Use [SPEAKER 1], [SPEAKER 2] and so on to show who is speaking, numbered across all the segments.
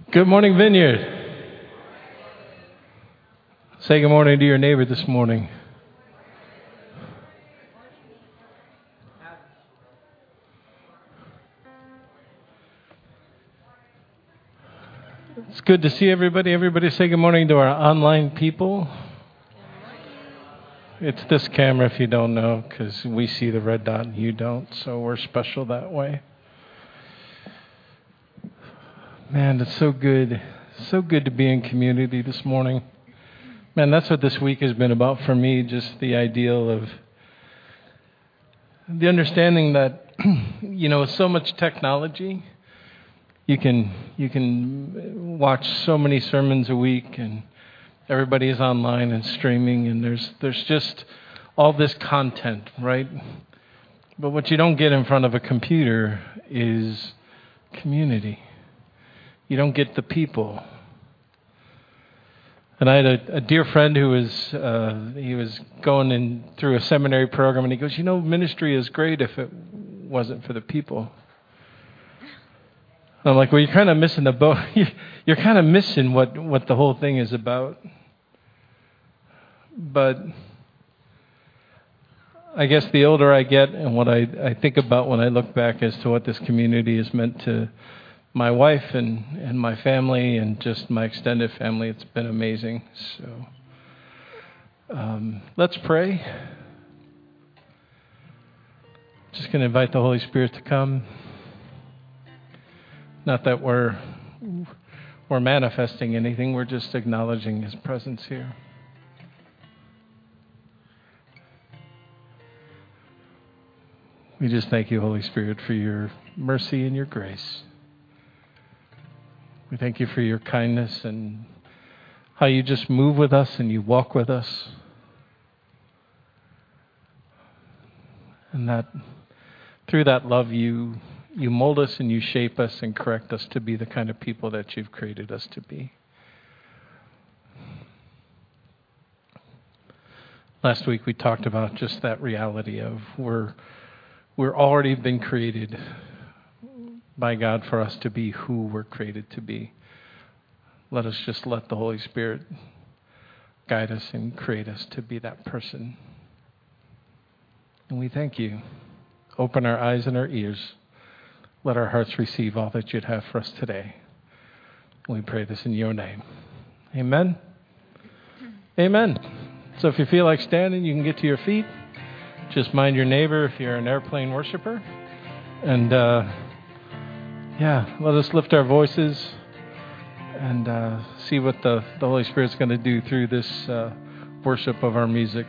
[SPEAKER 1] Good morning, Vineyard. Say good morning to your neighbor this morning. It's good to see everybody. Everybody say good morning to our online people. It's this camera if you don't know, because we see the red dot and you don't, so we're special that way. Man, it's so good. So good to be in community this morning. Man, that's what this week has been about for me, just the ideal of the understanding that, with so much technology, you can watch so many sermons a week, and everybody is online and streaming, and there's just all this content, right? But what you don't get in front of a computer is community. You don't get the people. And I had a dear friend who was going in through a seminary program, and he goes, ministry is great if it wasn't for the people. And I'm like, well, you're kind of missing the boat. You're kind of missing what the whole thing is about. But I guess the older I get and what I think about when I look back as to what this community has meant to my wife and my family and just my extended family, it's been amazing. So let's pray. Just going to invite the Holy Spirit to come. Not that we're manifesting anything, we're just acknowledging His presence here. We just thank you, Holy Spirit, for your mercy and your grace. We thank you for your kindness and how you just move with us and you walk with us. And that through that love you mold us and you shape us and correct us to be the kind of people that you've created us to be. Last week we talked about just that reality of we're already been created by God for us to be who we're created to be. Let us just let the Holy Spirit guide us and create us to be that person. And we thank you. Open our eyes and our ears. Let our hearts receive all that you'd have for us today. We pray this in your name. Amen. Amen. So if you feel like standing, you can get to your feet. Just mind your neighbor if you're an airplane worshiper. And let us lift our voices and see what the Holy Spirit's going to do through this worship of our music.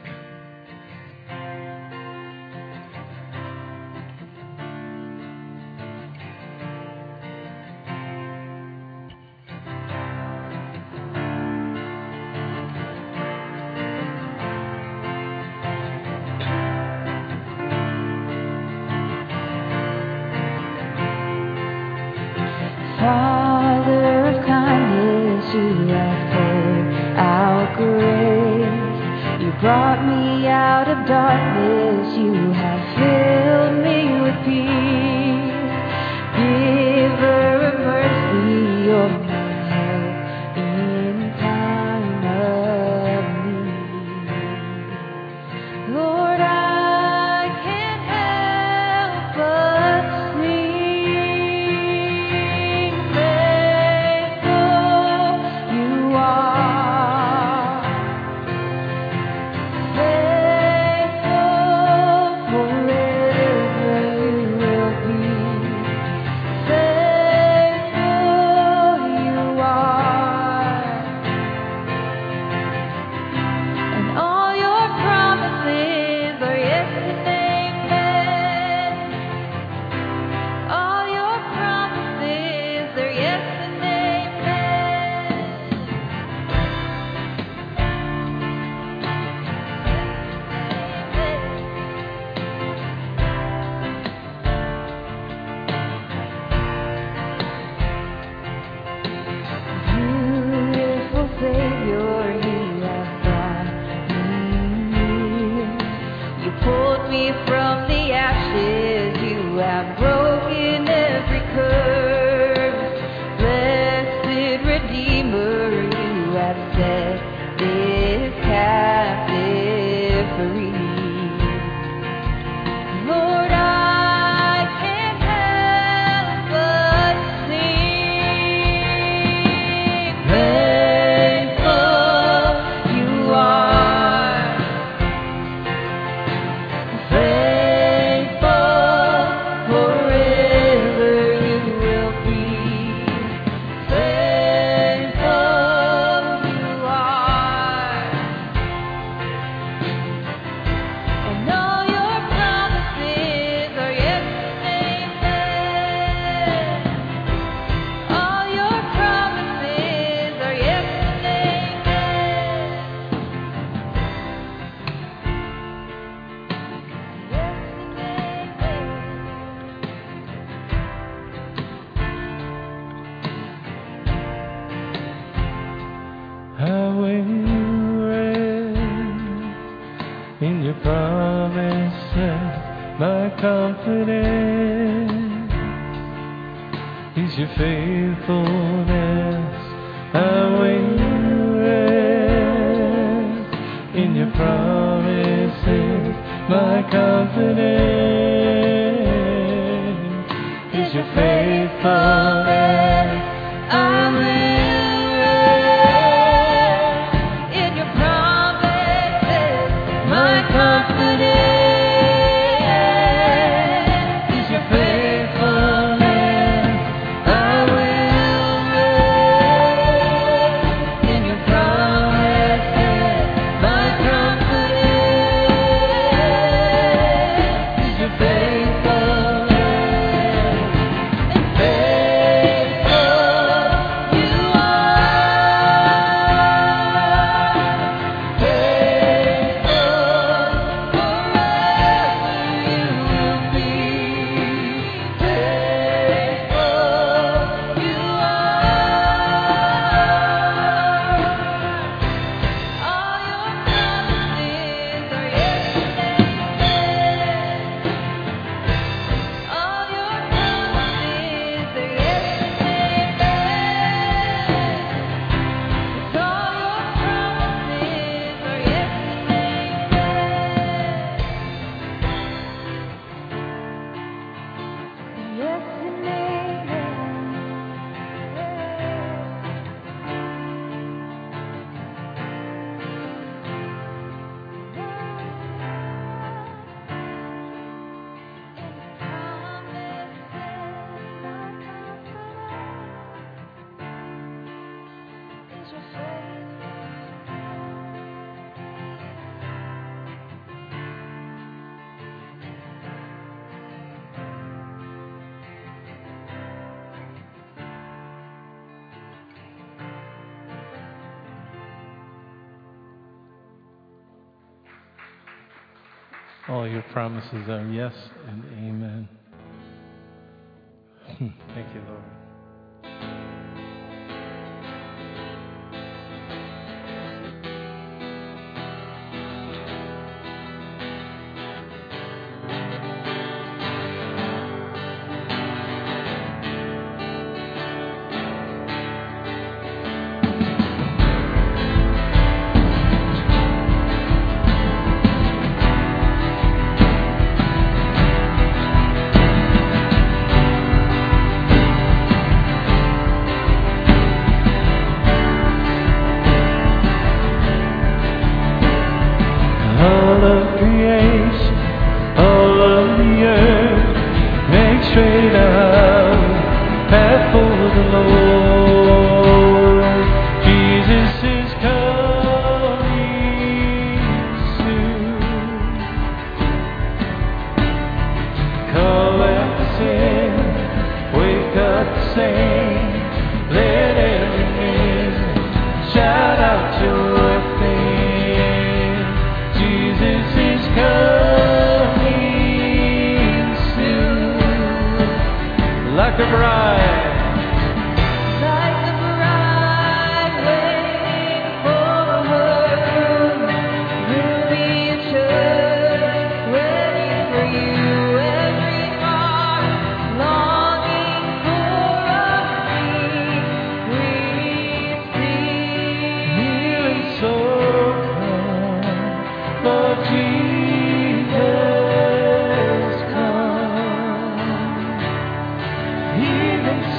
[SPEAKER 1] have broken every curse. Blessed my confidence is your faithfulness. And when you rest in your promises, my confidence is your faithfulness. I will rest in your promises, my confidence. All your promises are yes and amen. Thank you, Lord. Jesus, come. Even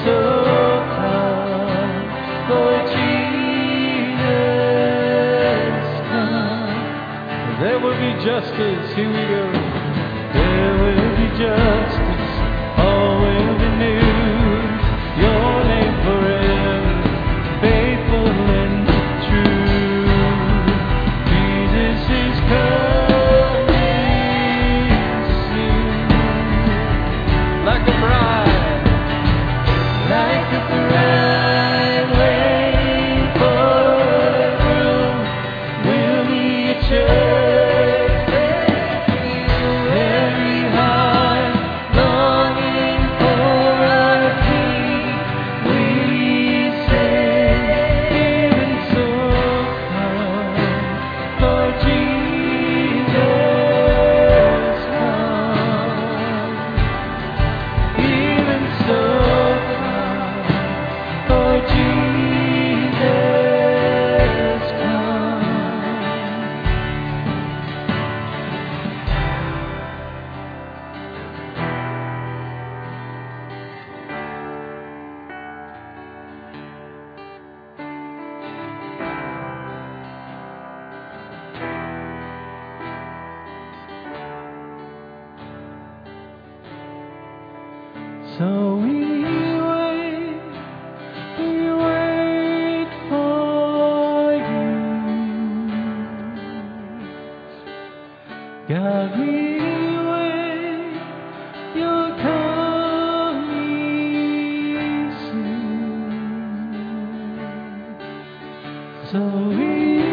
[SPEAKER 1] So we wait for you. God, we wait, you're coming soon. So we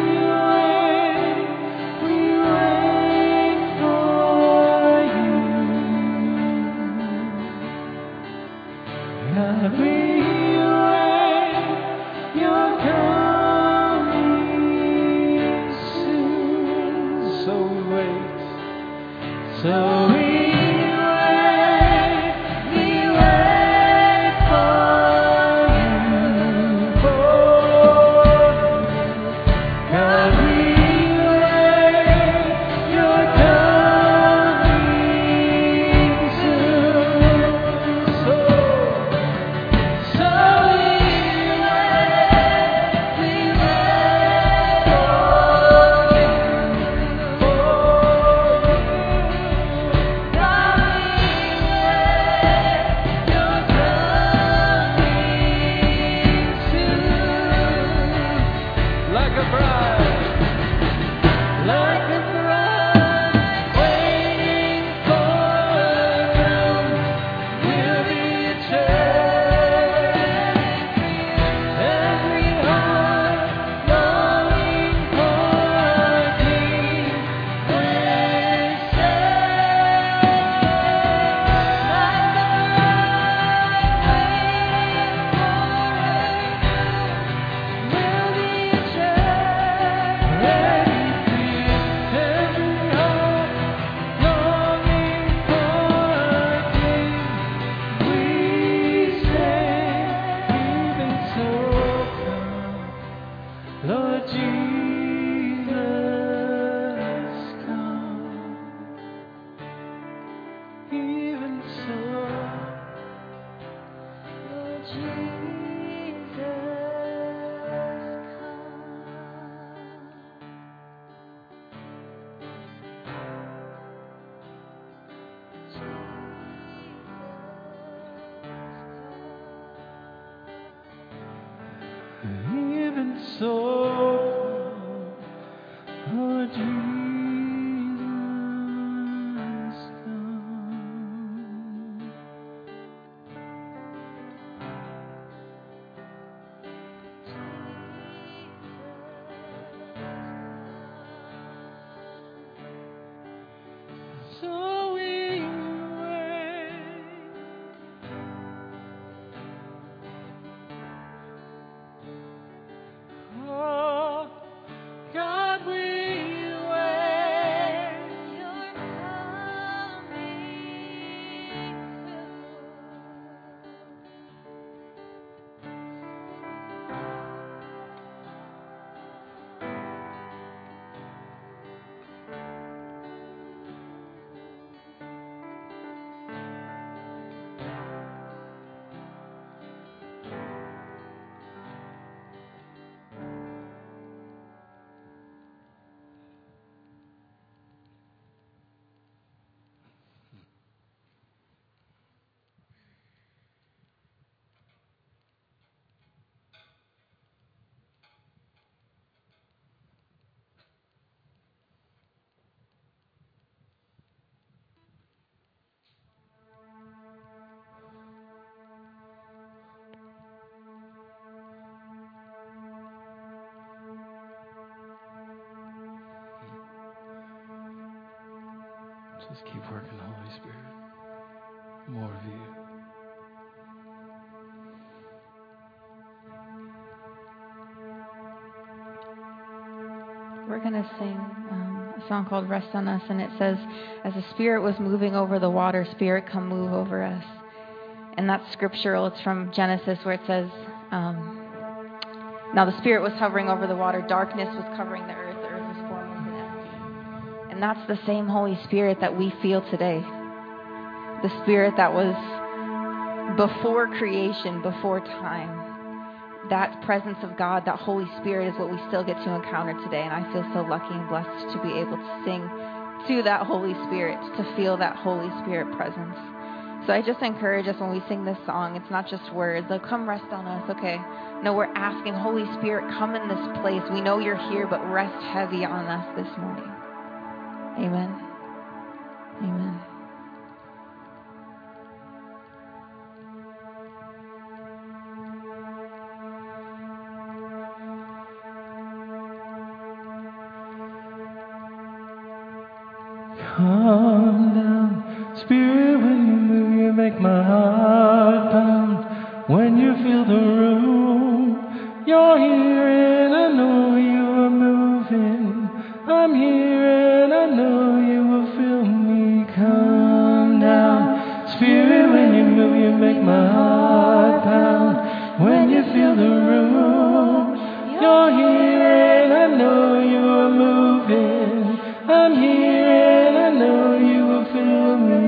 [SPEAKER 1] just keep working, Holy Spirit. More of you.
[SPEAKER 2] We're going to sing a song called Rest on Us, and it says, as the Spirit was moving over the water, Spirit, come move over us. And that's scriptural. It's from Genesis, where it says, now the Spirit was hovering over the water. Darkness was covering the earth. The earth was formless and empty. And that's the same Holy Spirit that we feel today. The Spirit that was before creation, before time. That presence of God, that Holy Spirit, is what we still get to encounter today. And I feel so lucky and blessed to be able to sing to that Holy Spirit, to feel that Holy Spirit presence. So I just encourage us when we sing this song, it's not just words, like, come rest on us, okay? No, we're asking, Holy Spirit, come in this place. We know you're here, but rest heavy on us this morning. Amen. Amen.
[SPEAKER 1] Come down, Spirit, when you move, you make my heart pound. When you feel the room, you're here and I know you are moving. I'm here and I know you will feel me. Come down, Spirit, when you move, you make my heart pound. When you feel the room, you're here and I know you are moving. I'm here and I know you will feel me.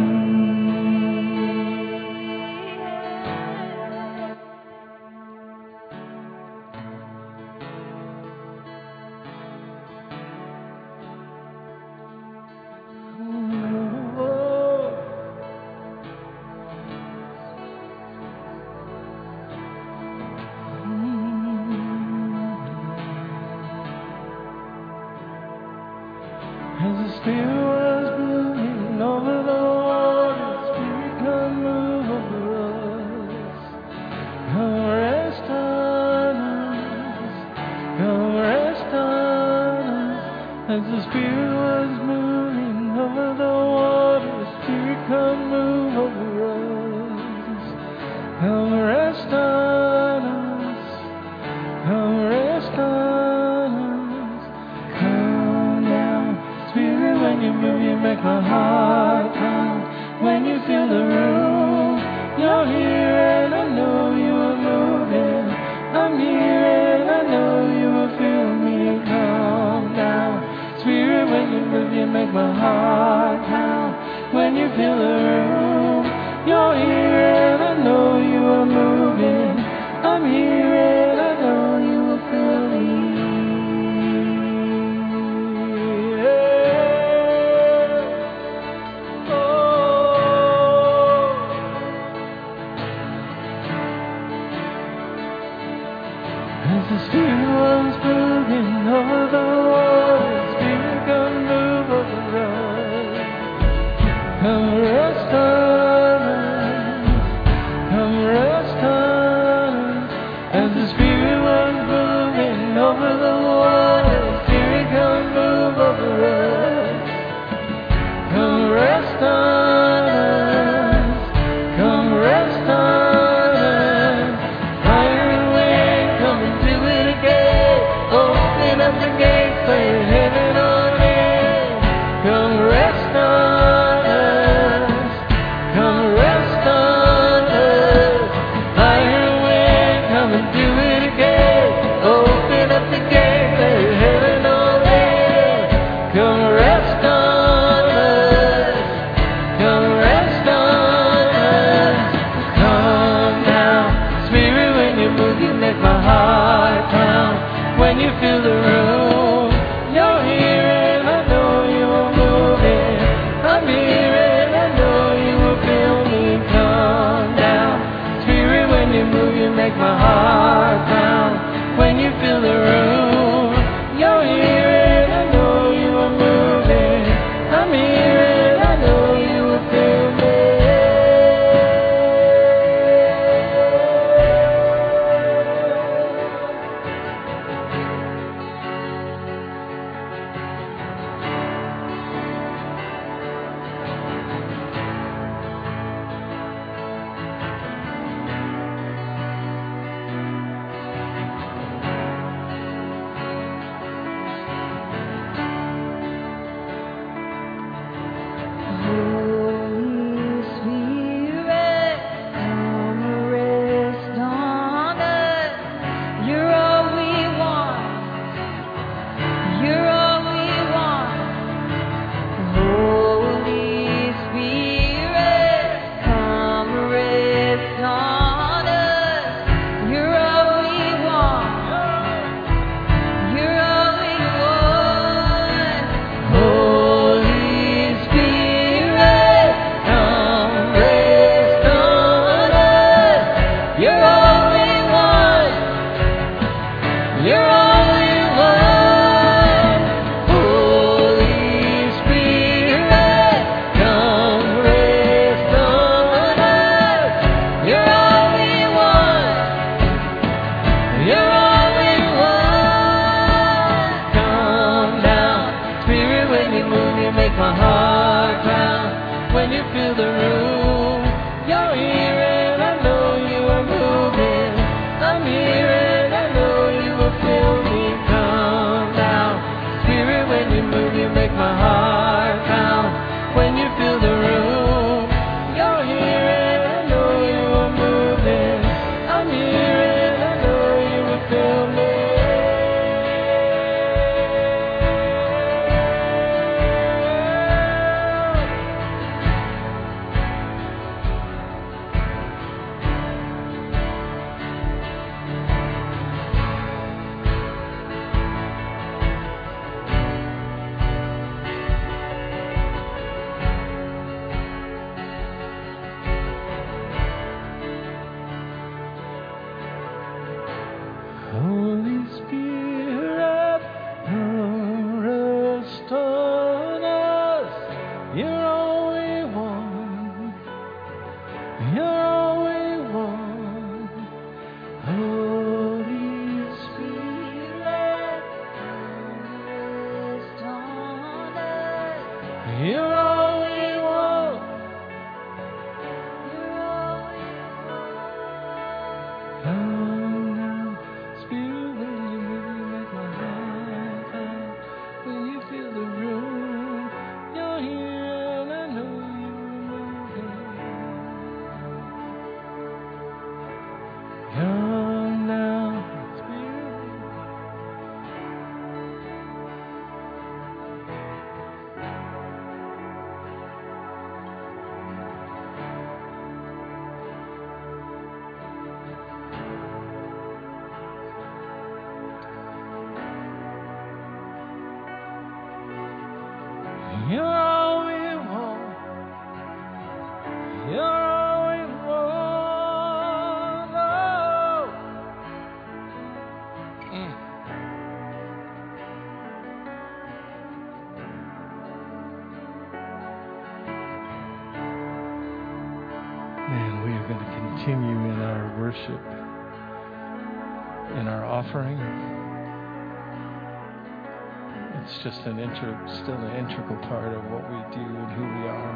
[SPEAKER 1] As the Spirit was moving over the water, Spirit, come move over us. Come rest on us. Come rest on us. As the Spirit was moving over the water, Spirit, come move over us. Come rest on us. Come rest on us. Come down. Spirit, when you move, you make my heart pound. When you feel the room, you're here and I know you are moving. I'm here and I know you will feel me. Come down. Spirit, when you move, you make my heart pound. When you feel the room, you're here and I know you are moving. I'm here and I know you will feel me. As the Spirit was moving over the water, Spirit, come move over us. Come rest on us. Come rest on us. As the Spirit was moving over the water, Spirit, come move over us. Come rest on us. Come rest on us. Fire and wind, come and do it again. Open up the gates, let heaven on in. Come rest on us. Come rest on us. Fire and wind, come and do it again. Open up the gates, let heaven on in. Come rest on us. Come rest on us. Come down. Spirit, when you move, you make my heart pound. When you feel the room, you're here and I know you are moving. I'm here and I know you will feel me. Come down. Spirit, when you move, you make my heart pound. When you feel the room, you're here and I know you are moving. I'm here and I know you will feel me. fill the room, you're here and I know you are moving. I'm here and I know you will fill me. Come now, Spirit, when you move, you make my heart pound. When you fill the room, you're here and I know you are moving. I'm here and I know you will fill me. Holy Spirit, come rest on us. You're all we want. You're all we want. Holy Spirit, come rest on us. You're all we want. You're all we want. Come now, Spirit, when you move, you make my heart pound. When you fill the room, you're here and I know you're moving. Come now, Spirit. You're all we want. You're all we want. Oh. Man, we are going to continue in our worship, in our offering. It's just still an integral part of what we do and who we are.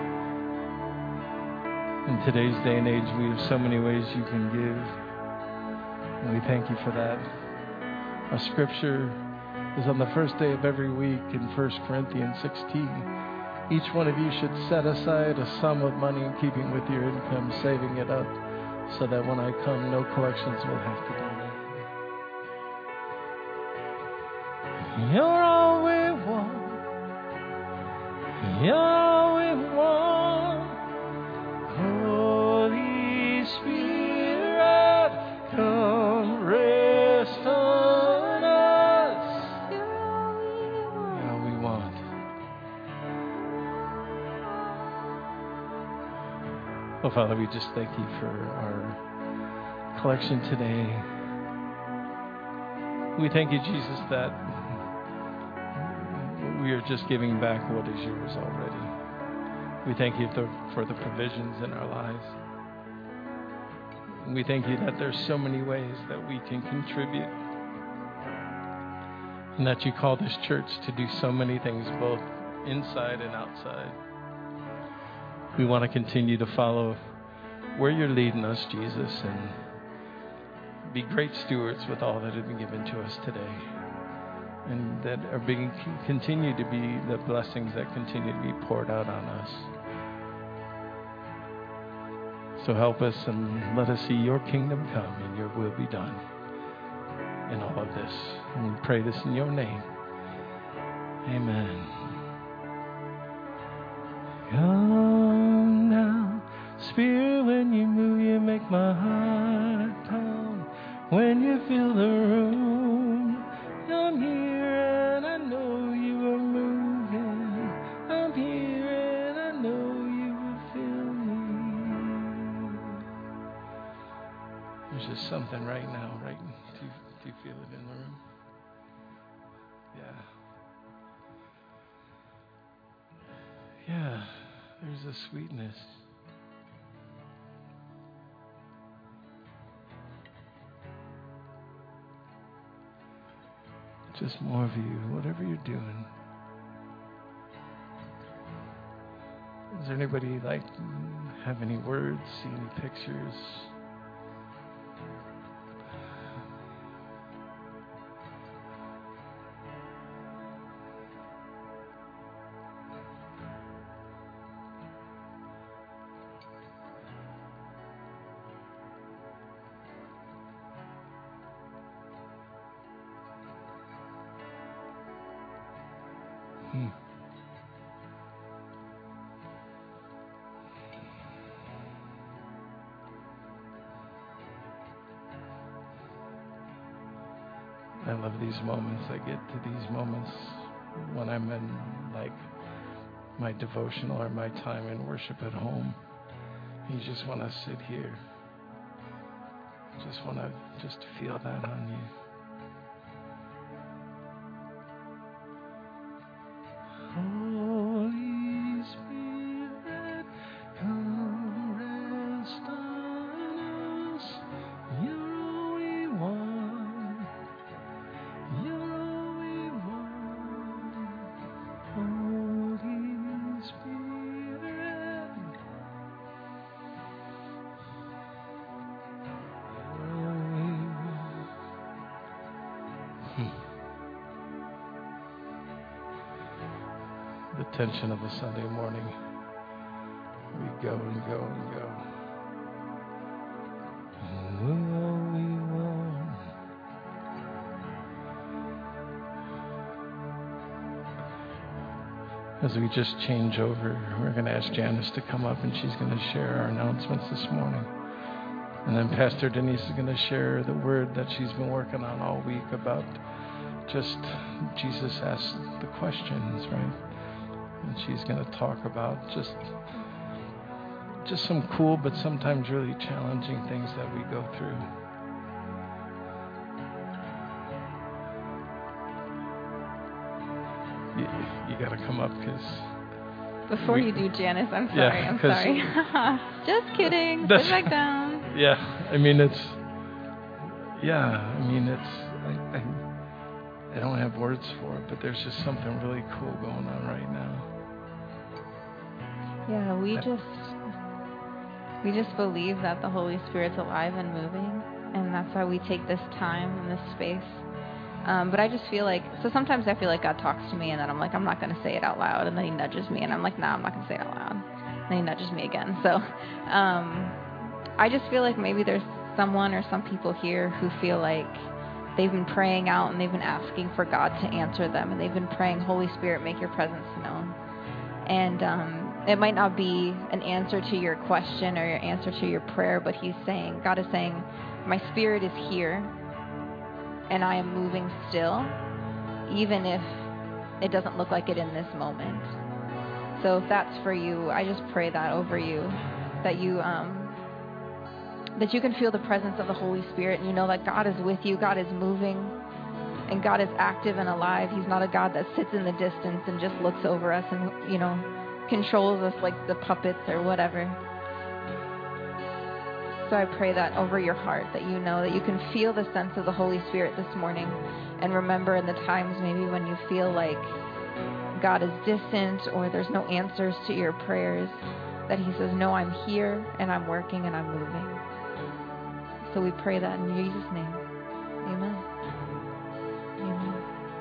[SPEAKER 1] In today's day and age, we have so many ways you can give, and we thank you for that. Our scripture is on the first day of every week in 1 Corinthians 16. Each one of you should set aside a sum of money in keeping with your income, saving it up, so that when I come, no collections will have to donate. You're all we want. You're all we want. Holy Spirit, come rest on us. You're all we want. Oh, Father, we just thank you for our collection today. We thank you, Jesus, that we are just giving back what is yours already. We thank you for the provisions in our lives. We thank you that there's so many ways that we can contribute, and that you call this church to do so many things, both inside and outside. We want to continue to follow where you're leading us, Jesus, and be great stewards with all that has been given to us today, and that are being continue to be the blessings that continue to be poured out on us. So help us and let us see your kingdom come and your will be done in all of this. And we pray this in your name. Amen. Come now, Spirit, when you move, you make my heart pound. When you fill the room, I'm here and I know you are moving. I'm here and I know you will fill me. There's just something right now, right? Do you feel it in the room? Yeah, there's a sweetness. Just more of you, whatever you're doing. Is there anybody have any words, see any pictures? I love these moments. I get to these moments when I'm in my devotional or my time in worship at home. You just want to sit here. Just want to feel that on you. Holy Spirit, come rest on us. You're all we want. You're all we want. Holy Spirit, you're all we want. The tension of a Sunday morning. We go and go and go. All we want. As we just change over, we're going to ask Janice to come up and she's going to share our announcements this morning. And then Pastor Denise is going to share the word that she's been working on all week about just Jesus asked the questions, right? And she's going to talk about just some cool but sometimes really challenging things that we go through. You got to come up because...
[SPEAKER 2] Before you do, Janice, I'm sorry. I'm sorry. Just kidding. Sit back down.
[SPEAKER 1] Yeah, I don't have words for it, but there's just something really cool going on right now.
[SPEAKER 2] Yeah, we just believe that the Holy Spirit's alive and moving, and that's why we take this time and this space. But I just feel so sometimes I feel like God talks to me, and then I'm like, I'm not going to say it out loud, and then He nudges me, and I'm like, I'm not going to say it out loud. And then He nudges me again. So I just feel like maybe there's someone or some people here who feel like they've been praying out and they've been asking for God to answer them, and they've been praying, Holy Spirit, make your presence known. And it might not be an answer to your question or your answer to your prayer, but God is saying, my spirit is here, and I am moving still, even if it doesn't look like it in this moment. So if that's for you, I just pray that over you, that you can feel the presence of the Holy Spirit, and you know that God is with you, God is moving, and God is active and alive. He's not a God that sits in the distance and just looks over us and, controls us like the puppets or whatever. So I pray that over your heart, that you know that you can feel the sense of the Holy Spirit this morning, and remember in the times maybe when you feel like God is distant or there's no answers to your prayers, that He says, no, I'm here and I'm working and I'm moving. So we pray that in Jesus' name. Amen. Amen.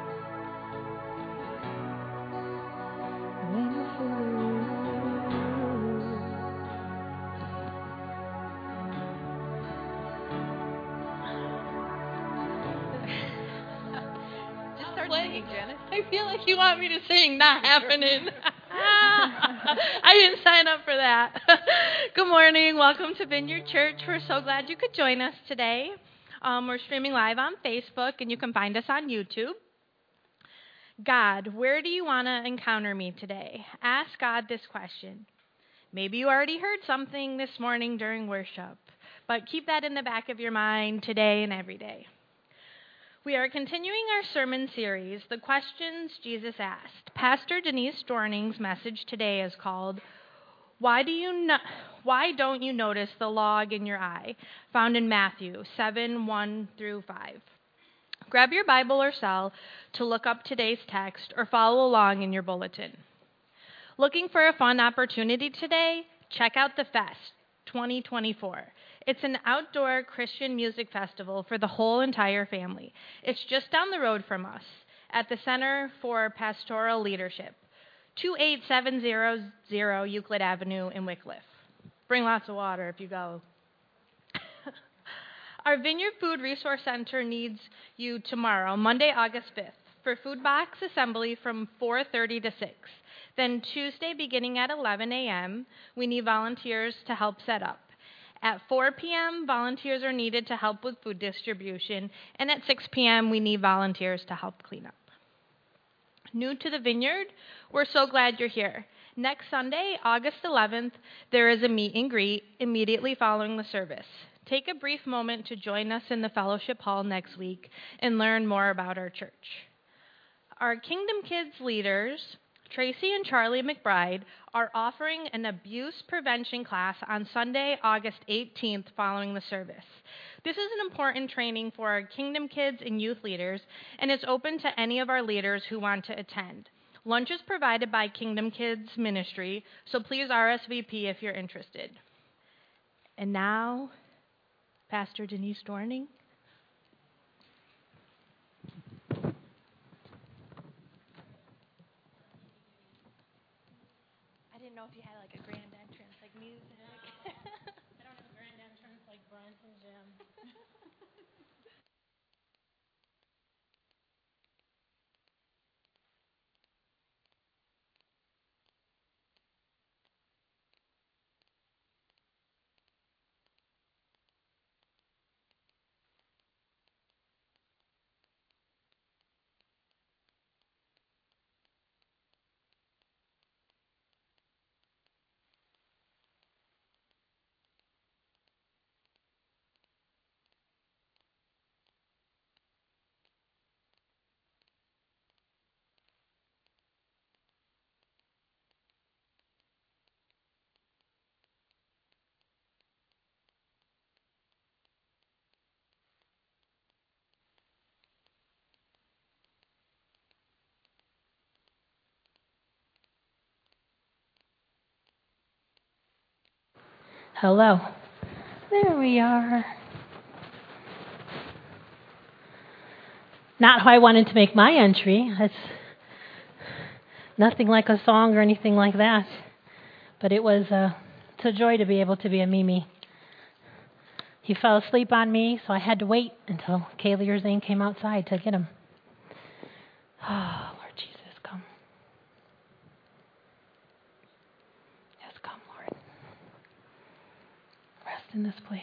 [SPEAKER 3] Just start singing, Janice. I feel like you want me to sing, not happening. I didn't sign up for that. Good morning. Welcome to Vineyard Church. We're so glad you could join us today. We're streaming live on Facebook, and you can find us on YouTube. God, where do you want to encounter me today? Ask God this question. Maybe you already heard something this morning during worship, but keep that in the back of your mind today and every day. We are continuing our sermon series, The Questions Jesus Asked. Pastor Denise Dorning's message today is called, Why Don't You Notice the Log in Your Eye? Found in Matthew 7:1-5. Grab your Bible or cell to look up today's text or follow along in your bulletin. Looking for a fun opportunity today? Check out the Fest 2024. It's an outdoor Christian music festival for the whole entire family. It's just down the road from us at the Center for Pastoral Leadership, 28700 Euclid Avenue in Wycliffe. Bring lots of water if you go. Our Vineyard Food Resource Center needs you tomorrow, Monday, August 5th, for food box assembly from 4:30 to 6. Then Tuesday, beginning at 11 a.m., we need volunteers to help set up. At 4 p.m., volunteers are needed to help with food distribution, and at 6 p.m., we need volunteers to help clean up. New to the Vineyard, we're so glad you're here. Next Sunday, August 11th, there is a meet and greet immediately following the service. Take a brief moment to join us in the fellowship hall next week and learn more about our church. Our Kingdom Kids leaders, Tracy and Charlie McBride, are offering an abuse prevention class on Sunday, August 18th, following the service. This is an important training for our Kingdom Kids and youth leaders, and it's open to any of our leaders who want to attend. Lunch is provided by Kingdom Kids Ministry, so please RSVP if you're interested. And now, Pastor Denise Dorning. I didn't know if you had like a grand entrance, like music. I don't have a grand entrance like Brent and Jim.
[SPEAKER 4] Hello. There we are. Not how I wanted to make my entry. It's nothing like a song or anything like that. But it's a joy to be able to be a Mimi. He fell asleep on me, so I had to wait until Kaylee or Zane came outside to get him. Oh, Lord Jesus, come. Yes, come, Lord. Rest in this place.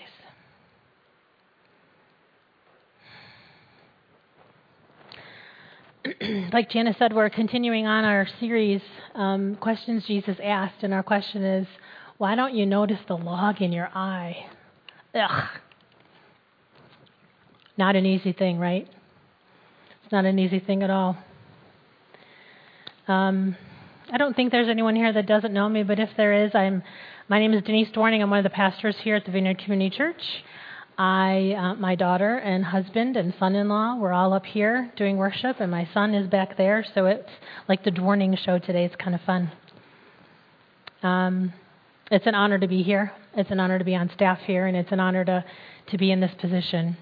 [SPEAKER 4] Like Janice said, we're continuing on our series, Questions Jesus Asked, and our question is, why don't you notice the log in your eye? Ugh. Not an easy thing, right? It's not an easy thing at all. I don't think there's anyone here that doesn't know me, but if there is, my name is Denise Dorning. I'm one of the pastors here at the Vineyard Community Church. My daughter and husband and son-in-law, we're all up here doing worship, and my son is back there, so it's like the Dorning show today. It's kind of fun. It's an honor to be here. It's an honor to be on staff here, and it's an honor to be in this position.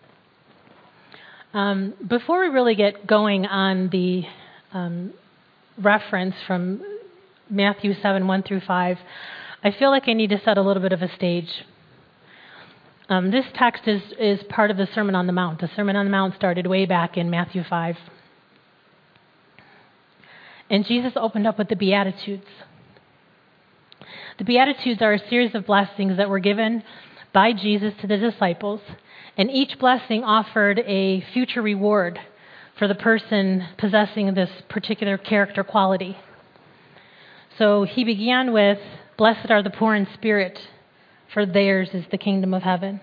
[SPEAKER 4] Before we really get going on the reference from Matthew 7, 1 through 5, I feel like I need to set a little bit of a stage. This text is part of the Sermon on the Mount. The Sermon on the Mount started way back in Matthew 5. And Jesus opened up with the Beatitudes. The Beatitudes are a series of blessings that were given by Jesus to the disciples, and each blessing offered a future reward for the person possessing this particular character quality. So he began with, "Blessed are the poor in spirit, for theirs is the kingdom of heaven."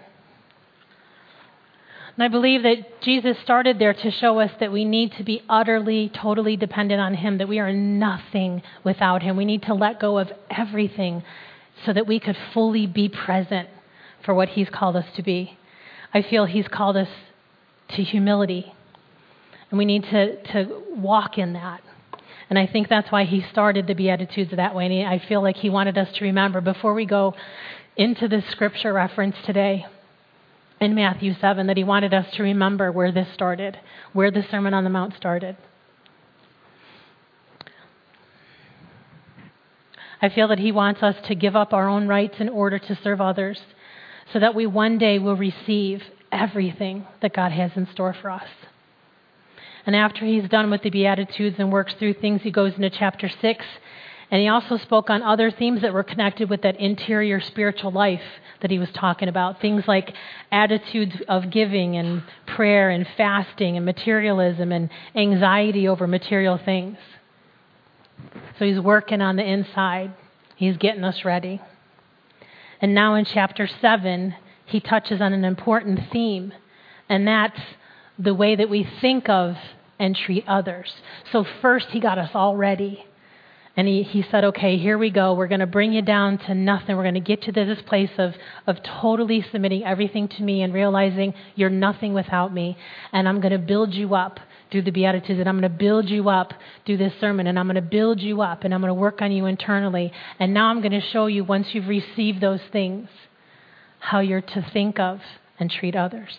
[SPEAKER 4] And I believe that Jesus started there to show us that we need to be utterly, totally dependent on him, that we are nothing without him. We need to let go of everything so that we could fully be present for what he's called us to be. I feel he's called us to humility, and we need to walk in that. And I think that's why he started the Beatitudes that way. And I feel like he wanted us to remember before we go into this scripture reference today in Matthew 7, that he wanted us to remember where this started, where the Sermon on the Mount started. I feel that he wants us to give up our own rights in order to serve others, so that we one day will receive everything that God has in store for us. And after he's done with the Beatitudes and works through things, he goes into chapter 6, and he also spoke on other themes that were connected with that interior spiritual life that he was talking about. Things like attitudes of giving and prayer and fasting and materialism and anxiety over material things. So he's working on the inside. He's getting us ready. And now in chapter 7, he touches on an important theme, and that's the way that we think of and treat others. So first he got us all ready. And he said, okay, here we go. We're going to bring you down to nothing. We're going to get to this place of totally submitting everything to me and realizing you're nothing without me. And I'm going to build you up through the Beatitudes, and I'm going to build you up through this sermon, and I'm going to build you up, and I'm going to work on you internally. And now I'm going to show you, once you've received those things, how you're to think of and treat others.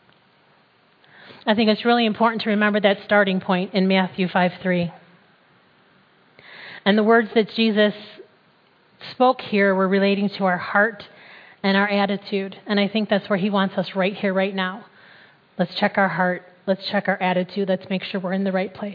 [SPEAKER 4] I think it's really important to remember that starting point in Matthew 5:3. And the words that Jesus spoke here were relating to our heart and our attitude. And I think that's where he wants us right here, right now. Let's check our heart. Let's check our attitude. Let's make sure we're in the right place.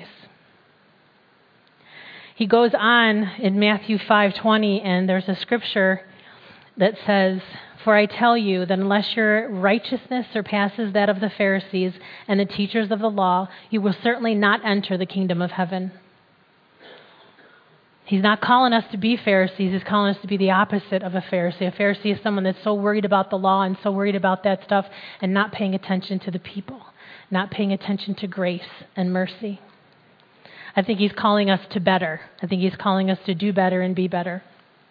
[SPEAKER 4] He goes on in Matthew 5:20, and there's a scripture that says, "For I tell you that unless your righteousness surpasses that of the Pharisees and the teachers of the law, you will certainly not enter the kingdom of heaven." He's not calling us to be Pharisees. He's calling us to be the opposite of a Pharisee. A Pharisee is someone that's so worried about the law and so worried about that stuff and not paying attention to the people, not paying attention to grace and mercy. I think he's calling us to better. I think he's calling us to do better and be better.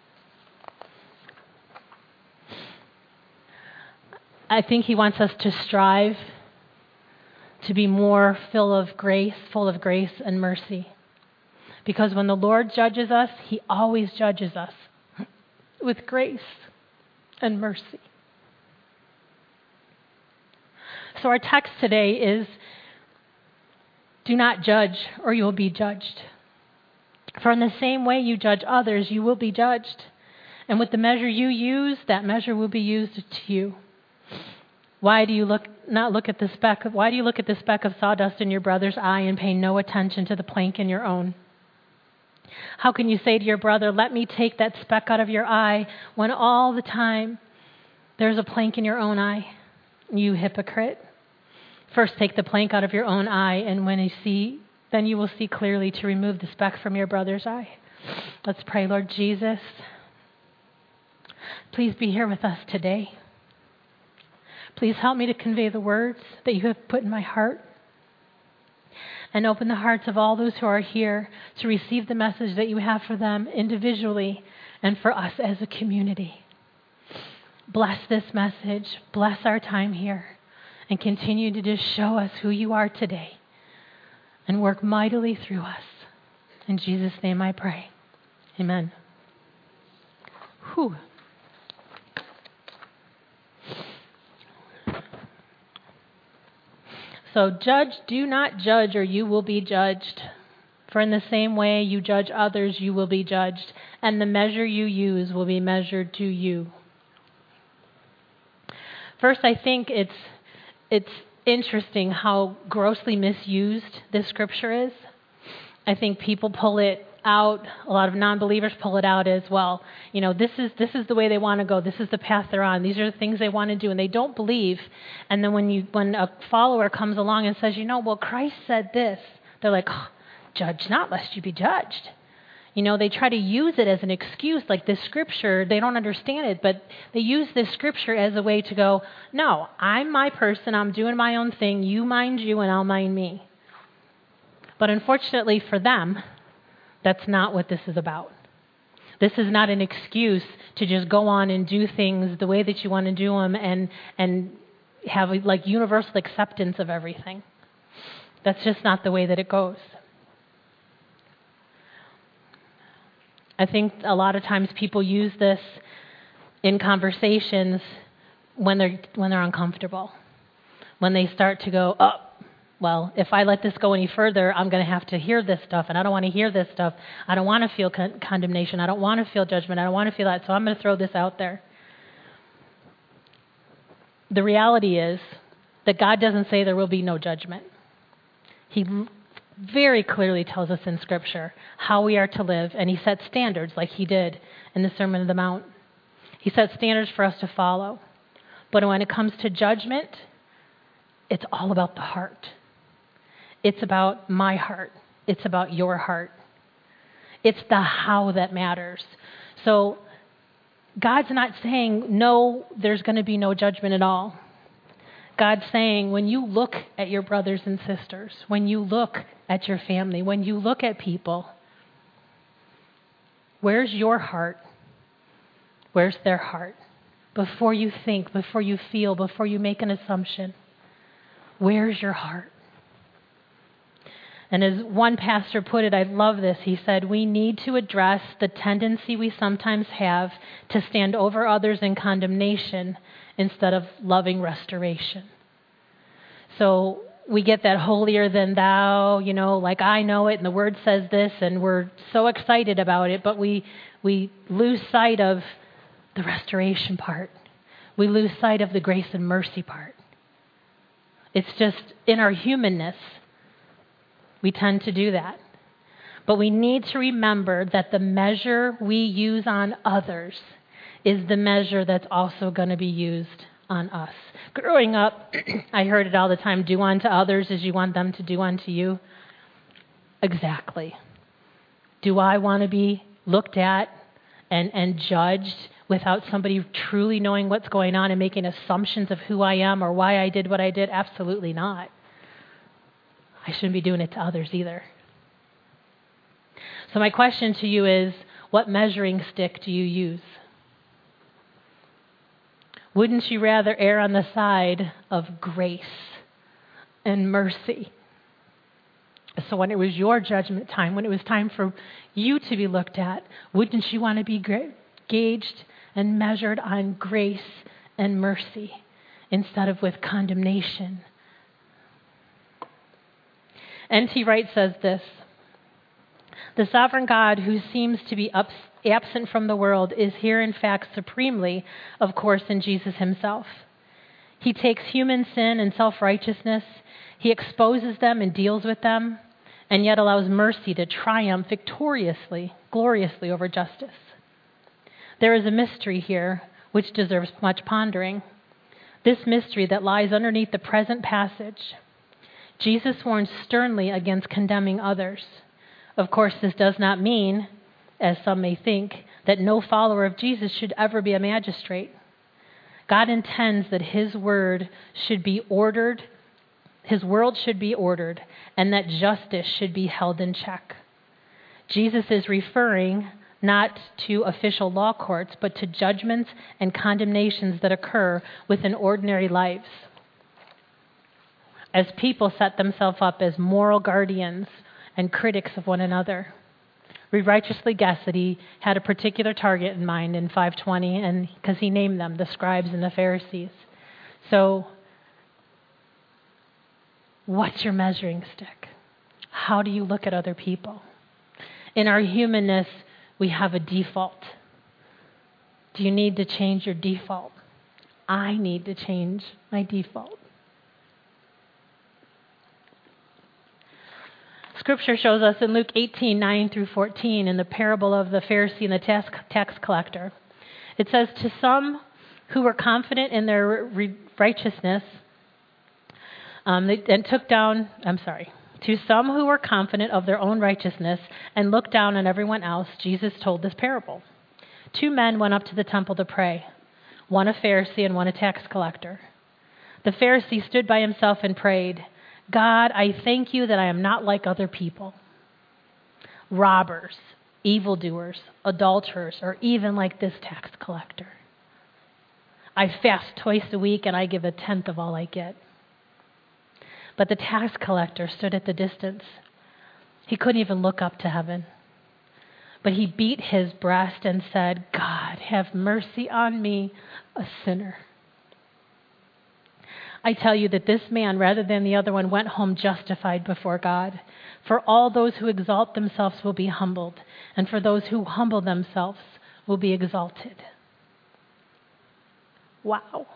[SPEAKER 4] I think he wants us to strive to be more full of grace and mercy. Because when the Lord judges us, he always judges us with grace and mercy. So our text today is, do not judge or you will be judged. For in the same way you judge others, you will be judged. And with the measure you use, that measure will be used to you. Why do you look at the speck of sawdust in your brother's eye and pay no attention to the plank in your own? How can you say to your brother, let me take that speck out of your eye, when all the time there's a plank in your own eye? You hypocrite. First take the plank out of your own eye, and then you will see clearly to remove the speck from your brother's eye. Let's pray. Lord Jesus, please be here with us today. Please help me to convey the words that you have put in my heart. And open the hearts of all those who are here to receive the message that you have for them individually and for us as a community. Bless this message. Bless our time here. And continue to just show us who you are today. And work mightily through us. In Jesus' name I pray. Amen. Whew. So do not judge or you will be judged. For in the same way you judge others, you will be judged. And the measure you use will be measured to you. First, I think it's interesting how grossly misused this scripture is. I think people pull it out. A lot of non-believers pull it out as well. You know, this is the way they want to go. This is the path they're on. These are the things they want to do, and they don't believe. And then when a follower comes along and says, well, Christ said this, they're like, oh, judge not lest you be judged. They try to use it as an excuse, like this scripture. They don't understand it, but they use this scripture as a way to go, no, I'm my person. I'm doing my own thing. You mind you, and I'll mind me. But unfortunately for them, that's not what this is about. This is not an excuse to just go on and do things the way that you want to do them and have like universal acceptance of everything. That's just not the way that it goes. I think a lot of times people use this in conversations when they're uncomfortable. When they start to go, oh, well, if I let this go any further, I'm going to have to hear this stuff, and I don't want to hear this stuff. I don't want to feel condemnation. I don't want to feel judgment. I don't want to feel that, so I'm going to throw this out there. The reality is that God doesn't say there will be no judgment. He very clearly tells us in Scripture how we are to live, and he sets standards like he did in the Sermon on the Mount. He sets standards for us to follow. But when it comes to judgment, it's all about the heart. It's about my heart. It's about your heart. It's the how that matters. So God's not saying, no, there's going to be no judgment at all. God's saying, when you look at your brothers and sisters, when you look at your family, when you look at people, where's your heart? Where's their heart? Before you think, before you feel, before you make an assumption, where's your heart? And as one pastor put it, I love this. He said, we need to address the tendency we sometimes have to stand over others in condemnation instead of loving restoration. So we get that holier than thou, like I know it and the word says this and we're so excited about it, but we lose sight of the restoration part. We lose sight of the grace and mercy part. It's just in our humanness, we tend to do that. But we need to remember that the measure we use on others is the measure that's also going to be used on us. Growing up, I heard it all the time, do unto others as you want them to do unto you. Exactly. Do I want to be looked at and judged without somebody truly knowing what's going on and making assumptions of who I am or why I did what I did? Absolutely not. I shouldn't be doing it to others either. So my question to you is, what measuring stick do you use? Wouldn't you rather err on the side of grace and mercy? So when it was your judgment time, when it was time for you to be looked at, wouldn't you want to be gauged and measured on grace and mercy instead of with condemnation? N.T. Wright says this: the sovereign God who seems to be absent from the world is here in fact supremely, of course, in Jesus himself. He takes human sin and self-righteousness, he exposes them and deals with them, and yet allows mercy to triumph victoriously, gloriously over justice. There is a mystery here which deserves much pondering. This mystery that lies underneath the present passage. Jesus warns sternly against condemning others. Of course, this does not mean, as some may think, that no follower of Jesus should ever be a magistrate. God intends that his word should be ordered, his world should be ordered, and that justice should be held in check. Jesus is referring not to official law courts, but to judgments and condemnations that occur within ordinary lives. As people set themselves up as moral guardians and critics of one another. We righteously guess that he had a particular target in mind in 5:20, and because he named them, the scribes and the Pharisees. So, what's your measuring stick? How do you look at other people? In our humanness, we have a default. Do you need to change your default? I need to change my default. Scripture shows us in Luke 18:9 through 14, in the parable of the Pharisee and the tax collector. It says, to some who were confident in their righteousness, to some who were confident of their own righteousness and looked down on everyone else, Jesus told this parable. 2 men went up to the temple to pray, one a Pharisee and one a tax collector. The Pharisee stood by himself and prayed, God, I thank you that I am not like other people, robbers, evildoers, adulterers, or even like this tax collector. I fast twice a week and I give 1/10 of all I get. But the tax collector stood at the distance. He couldn't even look up to heaven. But he beat his breast and said, God, have mercy on me, a sinner. I tell you that this man, rather than the other one, went home justified before God. For all those who exalt themselves will be humbled, and for those who humble themselves will be exalted. Wow.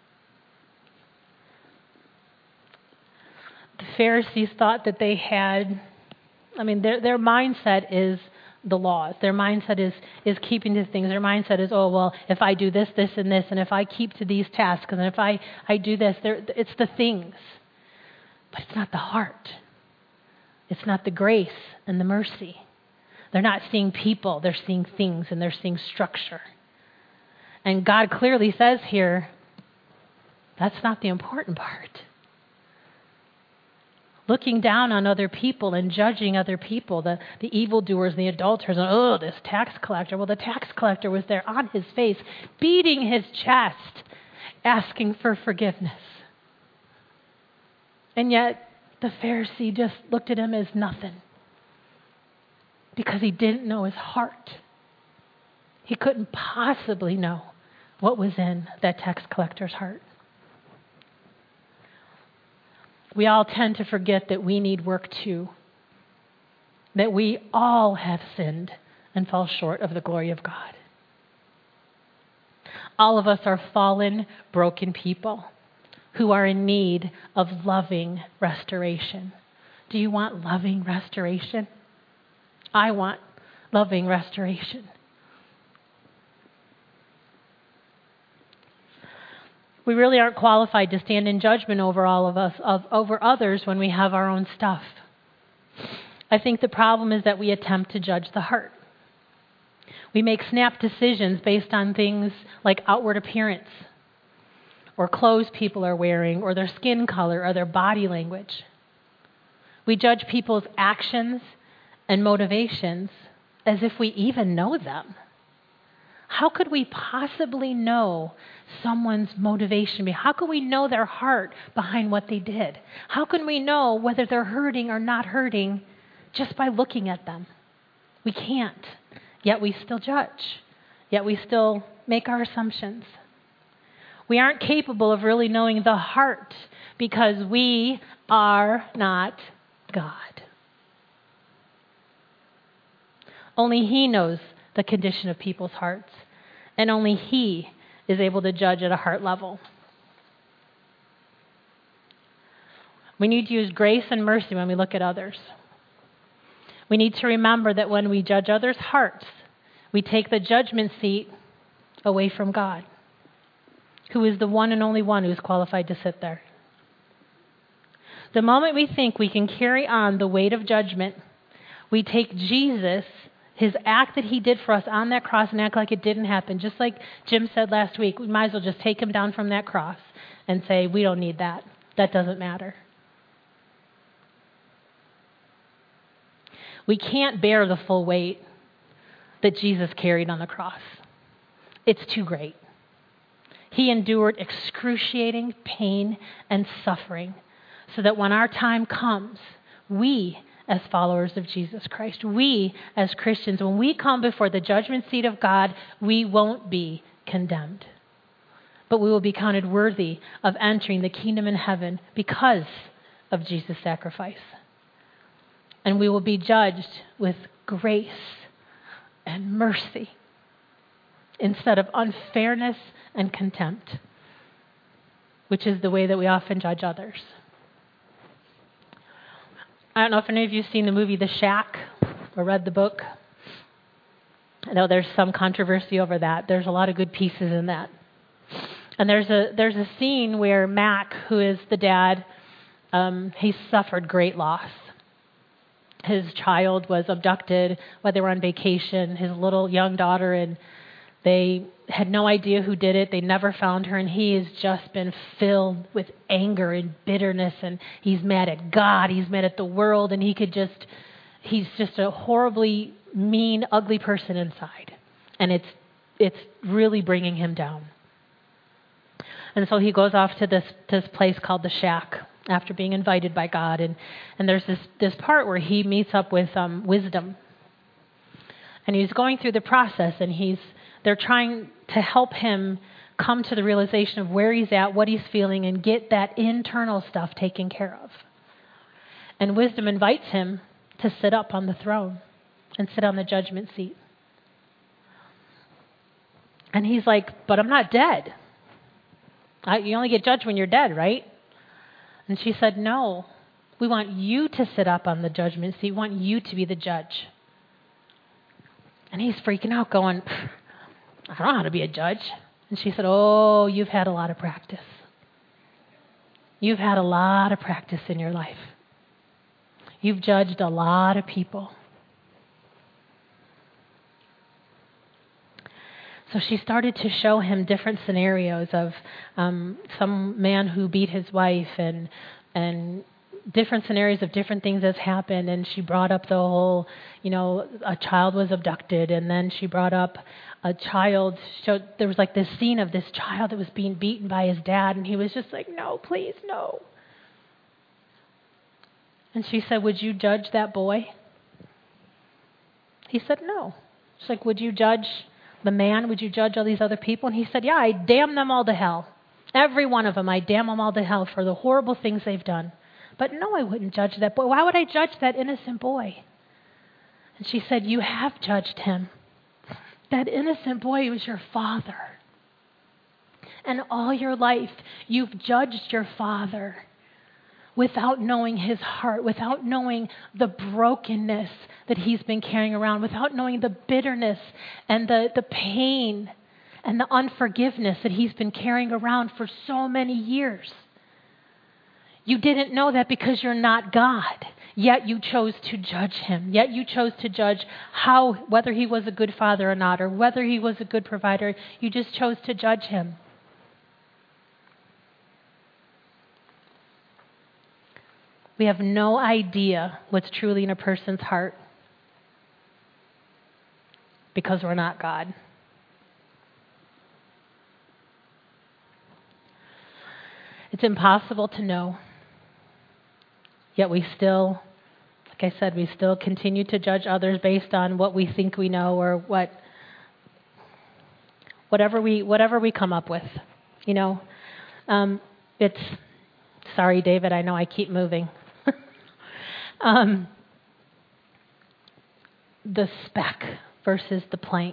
[SPEAKER 4] The Pharisees thought that they had, their mindset is the laws. Their mindset is keeping to things. Their mindset is, oh, well, if I do this, this, and this, and if I keep to these tasks, and if I do this, it's the things. But it's not the heart. It's not the grace and the mercy. They're not seeing people. They're seeing things, and they're seeing structure. And God clearly says here, that's not the important part. Looking down on other people and judging other people, the evildoers, the adulterers, and oh, this tax collector. Well, the tax collector was there on his face, beating his chest, asking for forgiveness. And yet, the Pharisee just looked at him as nothing because he didn't know his heart. He couldn't possibly know what was in that tax collector's heart. We all tend to forget that we need work too, that we all have sinned and fall short of the glory of God. All of us are fallen, broken people who are in need of loving restoration. Do you want loving restoration? I want loving restoration. We really aren't qualified to stand in judgment over all of us, over others when we have our own stuff. I think the problem is that we attempt to judge the heart. We make snap decisions based on things like outward appearance, or clothes people are wearing, or their skin color, or their body language. We judge people's actions and motivations as if we even know them. How could we possibly know someone's motivation? How could we know their heart behind what they did? How can we know whether they're hurting or not hurting just by looking at them? We can't. Yet we still judge. Yet we still make our assumptions. We aren't capable of really knowing the heart because we are not God. Only He knows the condition of people's hearts, and only He is able to judge at a heart level. We need to use grace and mercy when we look at others. We need to remember that when we judge others' hearts, we take the judgment seat away from God, who is the one and only one who is qualified to sit there. The moment we think we can carry on the weight of judgment, we take Jesus, His act that He did for us on that cross, and act like it didn't happen. Just like Jim said last week, we might as well just take Him down from that cross and say, we don't need that. That doesn't matter. We can't bear the full weight that Jesus carried on the cross. It's too great. He endured excruciating pain and suffering so that when our time comes, we, as followers of Jesus Christ, we, as Christians, when we come before the judgment seat of God, we won't be condemned, but we will be counted worthy of entering the kingdom in heaven because of Jesus' sacrifice. And we will be judged with grace and mercy instead of unfairness and contempt, which is the way that we often judge others. I don't know if any of you have seen the movie The Shack or read the book. I know there's some controversy over that. There's a lot of good pieces in that. And there's a scene where Mac, who is the dad, he suffered great loss. His child was abducted while they were on vacation, his little young daughter, and they had no idea who did it. They never found her, and he has just been filled with anger and bitterness, and he's mad at God, he's mad at the world, and he's just a horribly mean, ugly person inside. And it's really bringing him down. And so he goes off to this place called The Shack after being invited by God, and there's this part where he meets up with Wisdom. And he's going through the process, and they're trying to help him come to the realization of where he's at, what he's feeling, and get that internal stuff taken care of. And wisdom invites him to sit up on the throne and sit on the judgment seat. And he's like, but I'm not dead. You only get judged when you're dead, right? And she said, no, we want you to sit up on the judgment seat. We want you to be the judge. And he's freaking out going, I don't know how to be a judge. And she said, oh, you've had a lot of practice. You've had a lot of practice in your life. You've judged a lot of people. So she started to show him different scenarios of some man who beat his wife and different scenarios of different things that's happened. And she brought up the whole, a child was abducted. And then she brought up a child. So there was like this scene of this child that was being beaten by his dad. And he was just like, no, please, no. And she said, would you judge that boy? He said, no. She's like, would you judge the man? Would you judge all these other people? And he said, yeah, I damn them all to hell. Every one of them, I damn them all to hell for the horrible things they've done. But no, I wouldn't judge that boy. Why would I judge that innocent boy? And she said, you have judged him. That innocent boy was your father. And all your life, you've judged your father without knowing his heart, without knowing the brokenness that he's been carrying around, without knowing the bitterness and the pain and the unforgiveness that he's been carrying around for so many years. You didn't know that because you're not God, yet you chose to judge him, yet you chose to judge whether he was a good father or not, or whether he was a good provider. You just chose to judge him. We have no idea what's truly in a person's heart because we're not God. It's impossible to know. Yet we still, like I said, we still continue to judge others based on what we think we know or whatever we come up with. It's sorry, David, I know I keep moving. The speck versus the plank.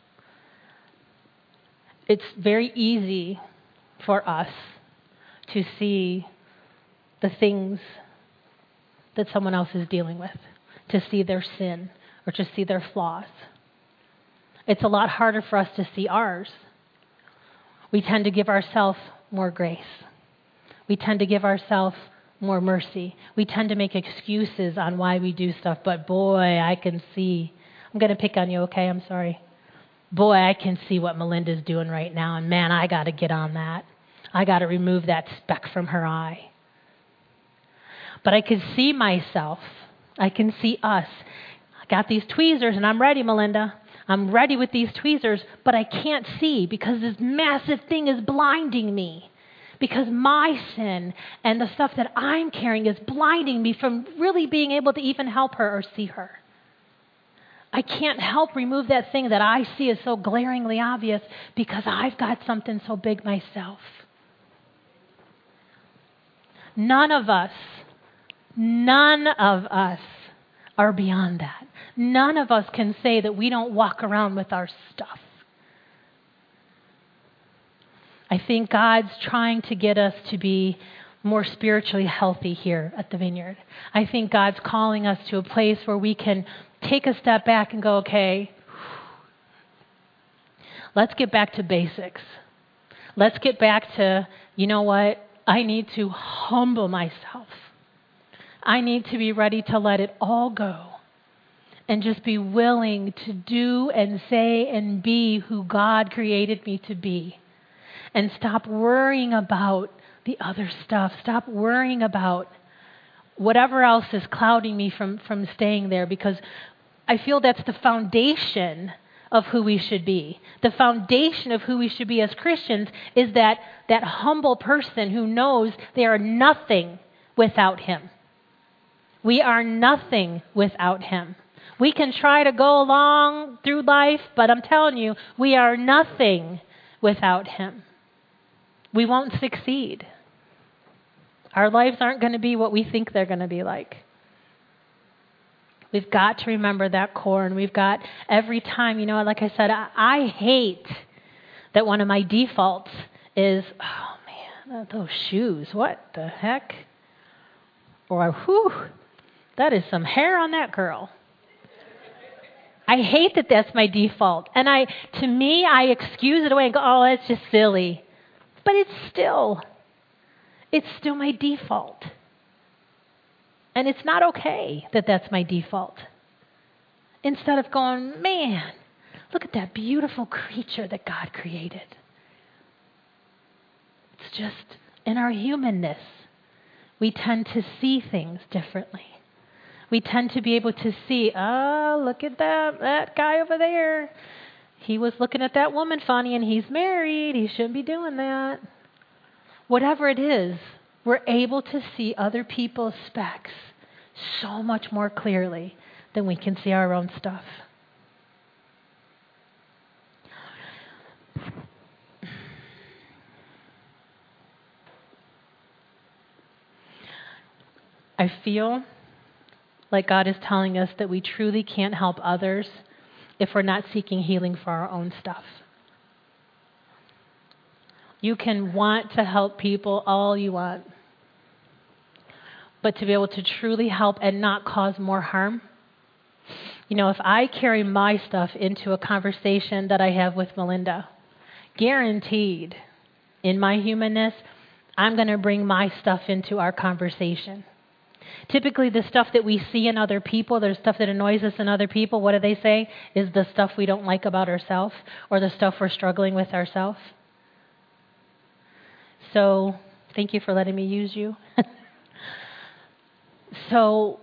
[SPEAKER 4] It's very easy for us to see the things that someone else is dealing with, to see their sin or to see their flaws. It's a lot harder for us to see ours. We tend to give ourselves more grace. We tend to give ourselves more mercy. We tend to make excuses on why we do stuff, but boy, I can see. I'm going to pick on you, okay? I'm sorry. Boy, I can see what Melinda's doing right now, and man, I got to get on that. I got to remove that speck from her eye. But I can see myself. I can see us. I got these tweezers, and I'm ready, Melinda. I'm ready with these tweezers, but I can't see because this massive thing is blinding me. Because my sin and the stuff that I'm carrying is blinding me from really being able to even help her or see her. I can't help remove that thing that I see as so glaringly obvious because I've got something so big myself. None of us are beyond that. None of us can say that we don't walk around with our stuff. I think God's trying to get us to be more spiritually healthy here at the Vineyard. I think God's calling us to a place where we can take a step back and go, okay, let's get back to basics. Let's get back to, you know what? I need to humble myself. I need to be ready to let it all go and just be willing to do and say and be who God created me to be. And stop worrying about the other stuff. Stop worrying about whatever else is clouding me from staying there, because I feel that's the foundation of who we should be. The foundation of who we should be as Christians is that humble person who knows they are nothing without Him. We are nothing without Him. We can try to go along through life, but I'm telling you, we are nothing without him. We won't succeed. Our lives aren't going to be what we think they're going to be like. We've got to remember that core, and we've got every time, like I said, I hate that one of my defaults is, oh man, those shoes, what the heck? Or, whew, that is some hair on that girl. I hate that that's my default. And to me, I excuse it away and go, oh, that's just silly. But it's still my default. And it's not okay that that's my default. Instead of going, man, look at that beautiful creature that God created. It's just in our humanness, we tend to see things differently. We tend to be able to see, oh, look at that guy over there. He was looking at that woman funny and he's married. He shouldn't be doing that. Whatever it is, we're able to see other people's specks so much more clearly than we can see our own stuff. I feel like God is telling us that we truly can't help others if we're not seeking healing for our own stuff. You can want to help people all you want, but to be able to truly help and not cause more harm. If I carry my stuff into a conversation that I have with Melinda, guaranteed, in my humanness, I'm going to bring my stuff into our conversation. Typically, the stuff that we see in other people, there's stuff that annoys us in other people, what do they say? Is the stuff we don't like about ourselves or the stuff we're struggling with ourselves. So, thank you for letting me use you. So,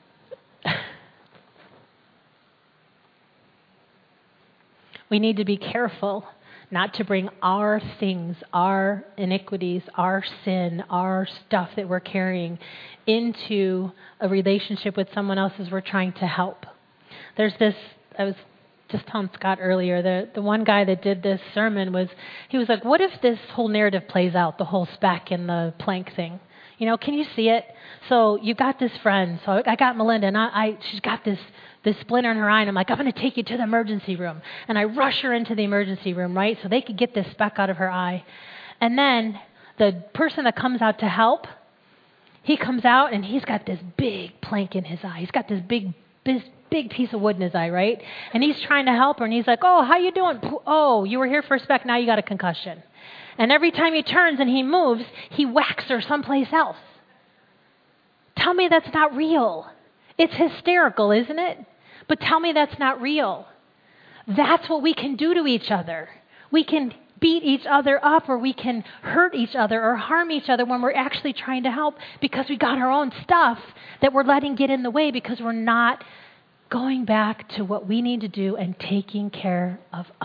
[SPEAKER 4] we need to be careful not to bring our things, our iniquities, our sin, our stuff that we're carrying into a relationship with someone else as we're trying to help. There's this, I was just telling Scott earlier, the one guy that did this sermon he was like, what if this whole narrative plays out, the whole speck and the plank thing? Can you see it? So you got this friend. So I got Melinda, and she's got this splinter in her eye, and I'm like, I'm going to take you to the emergency room. And I rush her into the emergency room, right, so they could get this speck out of her eye. And then the person that comes out to help, he comes out, and he's got this big plank in his eye. He's got this big piece of wood in his eye, right? And he's trying to help her, and he's like, oh, how you doing? Oh, you were here for a speck, now you got a concussion. And every time he turns and he moves, he whacks her someplace else. Tell me that's not real. It's hysterical, isn't it? But tell me that's not real. That's what we can do to each other. We can beat each other up, or we can hurt each other or harm each other when we're actually trying to help because we got our own stuff that we're letting get in the way because we're not going back to what we need to do and taking care of us.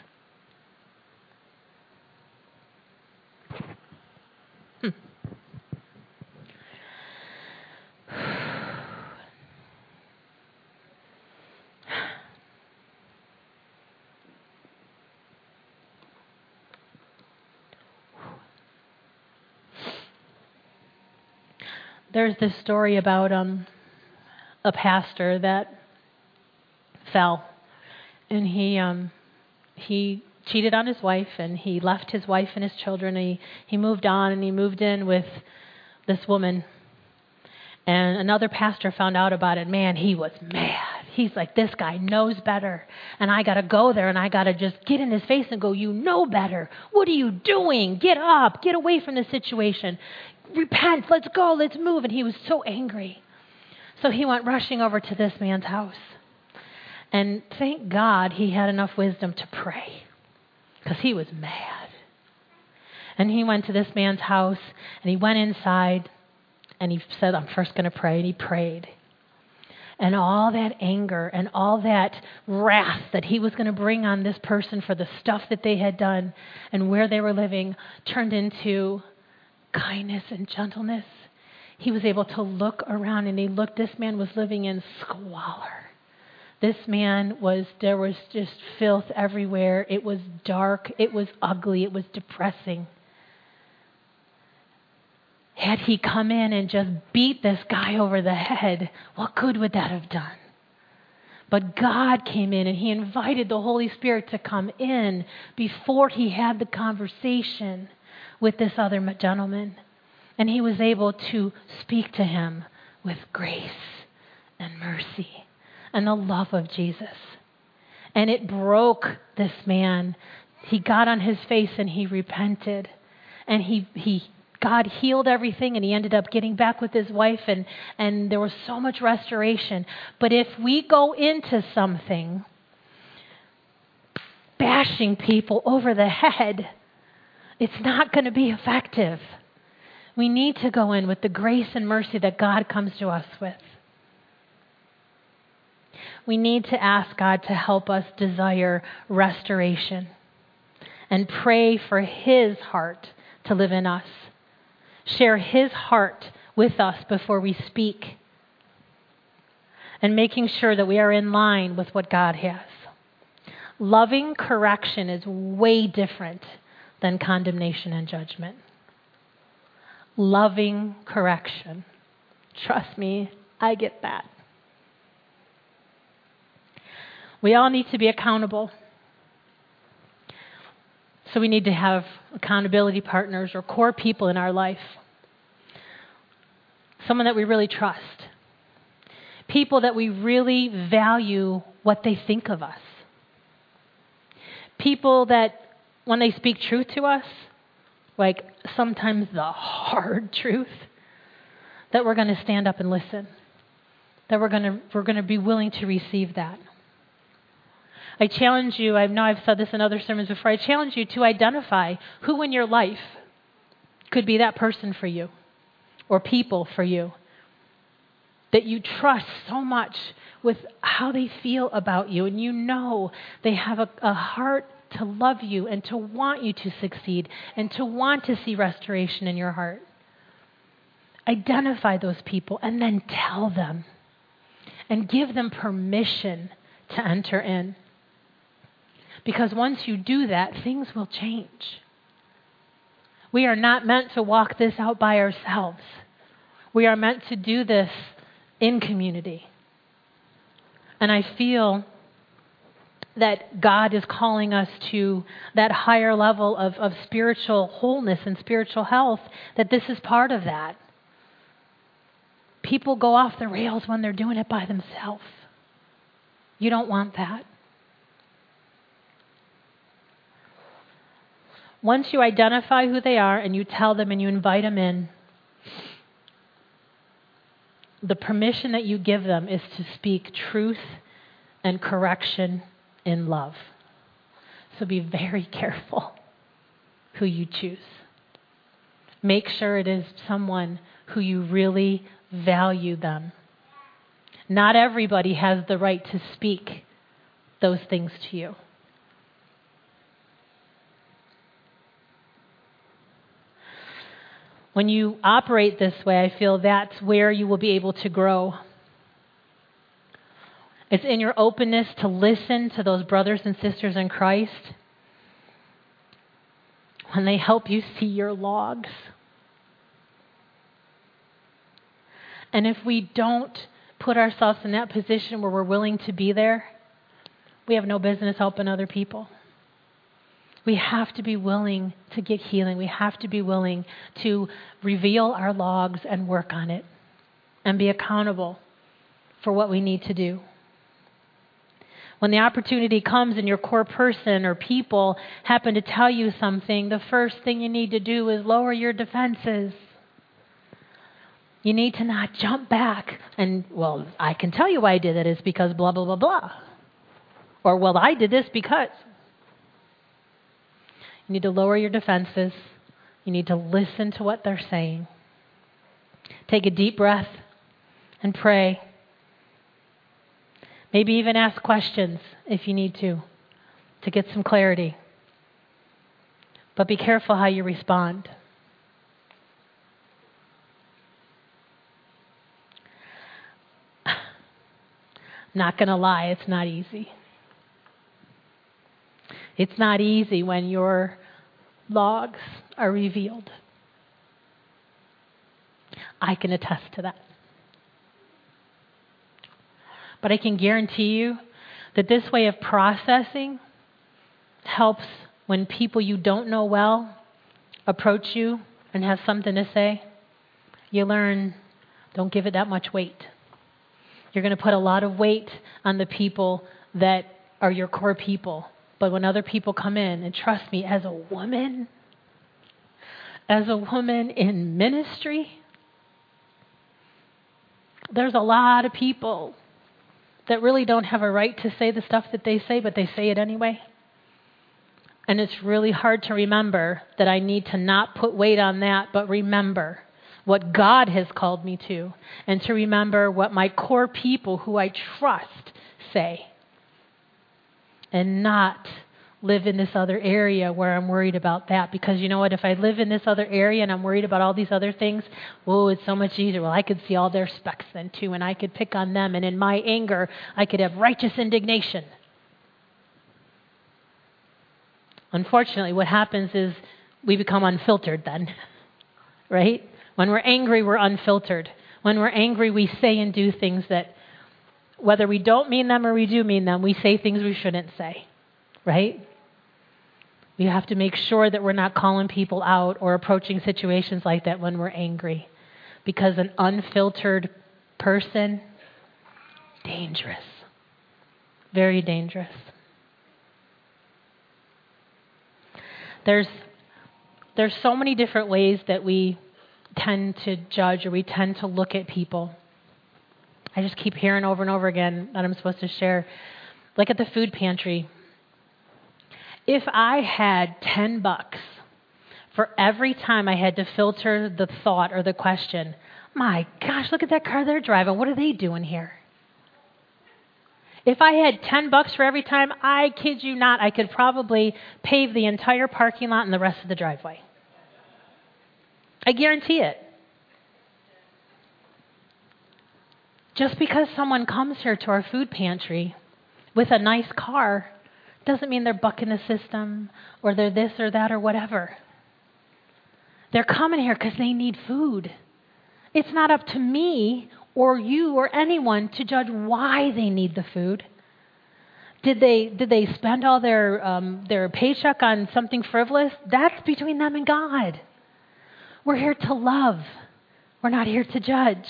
[SPEAKER 4] There's this story about a pastor that fell, and he cheated on his wife, and he left his wife and his children, and he moved on, and he moved in with this woman. And another pastor found out about it. Man, he was mad. He's like, this guy knows better, and I got to go there, and I got to just get in his face and go, you know better. What are you doing? Get up. Get away from the situation. Repent. Let's go. Let's move. And he was so angry. So he went rushing over to this man's house. And thank God he had enough wisdom to pray, because he was mad. And he went to this man's house, and he went inside, and he said, I'm first going to pray. And he prayed. And all that anger and all that wrath that he was going to bring on this person for the stuff that they had done and where they were living turned into kindness and gentleness. He was able to look around, and this man was living in squalor. This man there was just filth everywhere. It was dark. It was ugly. It was depressing. Had he come in and just beat this guy over the head, what good would that have done? But God came in and he invited the Holy Spirit to come in before he had the conversation with this other gentleman. And he was able to speak to him with grace and mercy and the love of Jesus. And it broke this man. He got on his face and he repented. And God healed everything, and he ended up getting back with his wife, and there was so much restoration. But if we go into something bashing people over the head, it's not going to be effective. We need to go in with the grace and mercy that God comes to us with. We need to ask God to help us desire restoration and pray for his heart to live in us. Share his heart with us before we speak, and making sure that we are in line with what God has. Loving correction is way different than condemnation and judgment. Loving correction. Trust me, I get that. We all need to be accountable. So we need to have accountability partners or core people in our life. Someone that we really trust. People that we really value what they think of us. People that when they speak truth to us, like sometimes the hard truth, that we're going to stand up and listen. That we're going to be willing to receive that. I challenge you, I know I've said this in other sermons before, I challenge you to identify who in your life could be that person for you or people for you that you trust so much with how they feel about you, and you know they have a heart to love you and to want you to succeed and to want to see restoration in your heart. Identify those people and then tell them and give them permission to enter in. Because once you do that, things will change. We are not meant to walk this out by ourselves. We are meant to do this in community. And I feel that God is calling us to that higher level of spiritual wholeness and spiritual health, that this is part of that. People go off the rails when they're doing it by themselves. You don't want that. Once you identify who they are and you tell them and you invite them in, the permission that you give them is to speak truth and correction in love. So be very careful who you choose. Make sure it is someone who you really value them. Not everybody has the right to speak those things to you. When you operate this way, I feel that's where you will be able to grow. It's in your openness to listen to those brothers and sisters in Christ when they help you see your logs. And if we don't put ourselves in that position where we're willing to be there, we have no business helping other people. We have to be willing to get healing. We have to be willing to reveal our logs and work on it and be accountable for what we need to do. When the opportunity comes and your core person or people happen to tell you something, the first thing you need to do is lower your defenses. You need to not jump back and, well, I can tell you why I did it. It's because blah, blah, blah, blah. Or, well, I did this because. You need to lower your defenses. You need to listen to what they're saying. Take a deep breath and pray. Maybe even ask questions if you need to get some clarity. But be careful how you respond. Not going to lie, it's not easy. It's not easy when your logs are revealed. I can attest to that. But I can guarantee you that this way of processing helps when people you don't know well approach you and have something to say. You learn, don't give it that much weight. You're going to put a lot of weight on the people that are your core people. But when other people come in, and trust me, as a woman in ministry, there's a lot of people that really don't have a right to say the stuff that they say, but they say it anyway. And it's really hard to remember that I need to not put weight on that, but remember what God has called me to, and to remember what my core people who I trust say, and not live in this other area where I'm worried about that. Because you know what? If I live in this other area and I'm worried about all these other things, it's so much easier. Well, I could see all their specks then too, and I could pick on them, and in my anger, I could have righteous indignation. Unfortunately, what happens is we become unfiltered then, right? When we're angry, we're unfiltered. When we're angry, we say and do things that, whether we don't mean them or we do mean them, we say things we shouldn't say, right? We have to make sure that we're not calling people out or approaching situations like that when we're angry. Because an unfiltered person, dangerous. Very dangerous. There's so many different ways that we tend to judge or we tend to look at people. I just keep hearing over and over again that I'm supposed to share. Like at the food pantry. If I had $10 for every time I had to filter the thought or the question, my gosh, look at that car they're driving. What are they doing here? If I had $10 for every time, I kid you not, I could probably pave the entire parking lot and the rest of the driveway. I guarantee it. Just because someone comes here to our food pantry with a nice car doesn't mean they're bucking the system or they're this or that or whatever. They're coming here because they need food. It's not up to me or you or anyone to judge why they need the food. Did they spend all their paycheck on something frivolous? That's between them and God. We're here to love. We're not here to judge.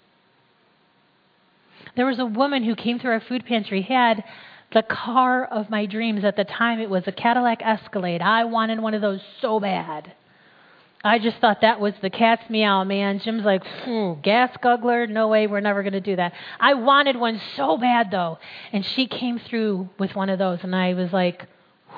[SPEAKER 4] There was a woman who came through our food pantry, had the car of my dreams. At the time, it was a Cadillac Escalade. I wanted one of those so bad. I just thought that was the cat's meow, man. Jim's like, gas guggler? No way, we're never going to do that. I wanted one so bad, though. And she came through with one of those, and I was like,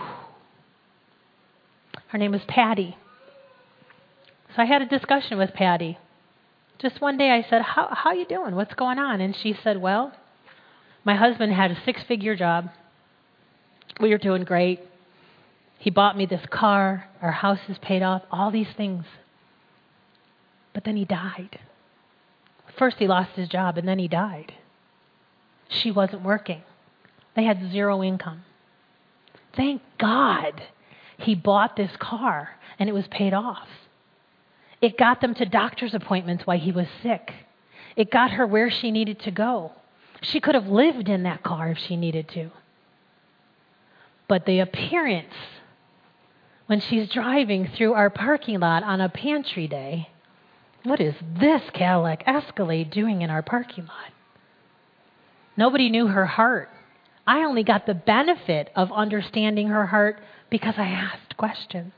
[SPEAKER 4] her name was Patty. So I had a discussion with Patty. Just one day I said, how you doing? What's going on? And she said, well, my husband had a 6-figure job. We were doing great. He bought me this car. Our house is paid off. All these things. But then he died. First he lost his job and then he died. She wasn't working. They had 0 income. Thank God he bought this car and it was paid off. It got them to doctor's appointments while he was sick. It got her where she needed to go. She could have lived in that car if she needed to. But the appearance, when she's driving through our parking lot on a pantry day, what is this Cadillac Escalade doing in our parking lot? Nobody knew her heart. I only got the benefit of understanding her heart because I asked questions.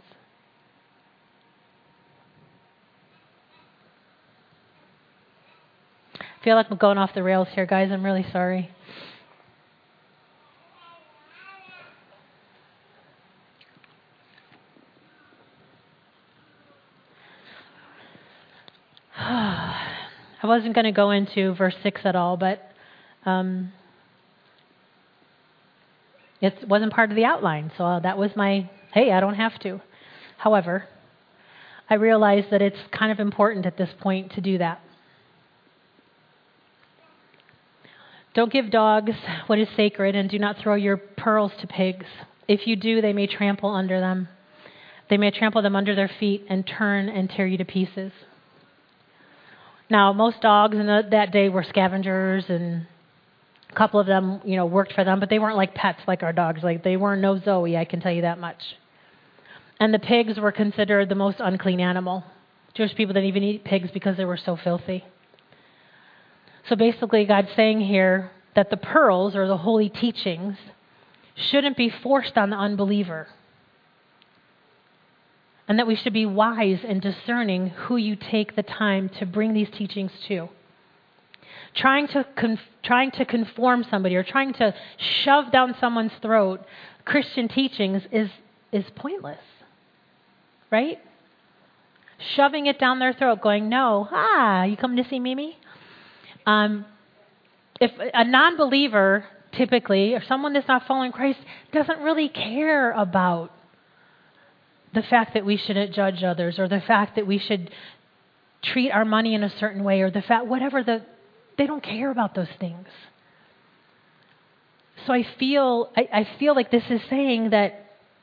[SPEAKER 4] I feel like I'm going off the rails here, guys. I'm really sorry. I wasn't going to go into verse 6 at all, but it wasn't part of the outline. So that was my, hey, I don't have to. However, I realized that it's kind of important at this point to do that. Don't give dogs what is sacred, and do not throw your pearls to pigs. If you do, they may trample under them. They may trample them under their feet and turn and tear you to pieces. Now, most dogs in that day were scavengers, and a couple of them, worked for them, but they weren't like pets like our dogs. Like, they weren't no Zoe, I can tell you that much. And the pigs were considered the most unclean animal. Jewish people didn't even eat pigs because they were so filthy. So basically, God's saying here that the pearls, or the holy teachings, shouldn't be forced on the unbeliever. And that we should be wise and discerning who you take the time to bring these teachings to. Trying to conform somebody or trying to shove down someone's throat Christian teachings is pointless, right? Shoving it down their throat, going, no, you come to see Mimi? If a non-believer, typically, or someone that's not following Christ, doesn't really care about the fact that we shouldn't judge others, or the fact that we should treat our money in a certain way, or the fact, they don't care about those things. So I feel like this is saying that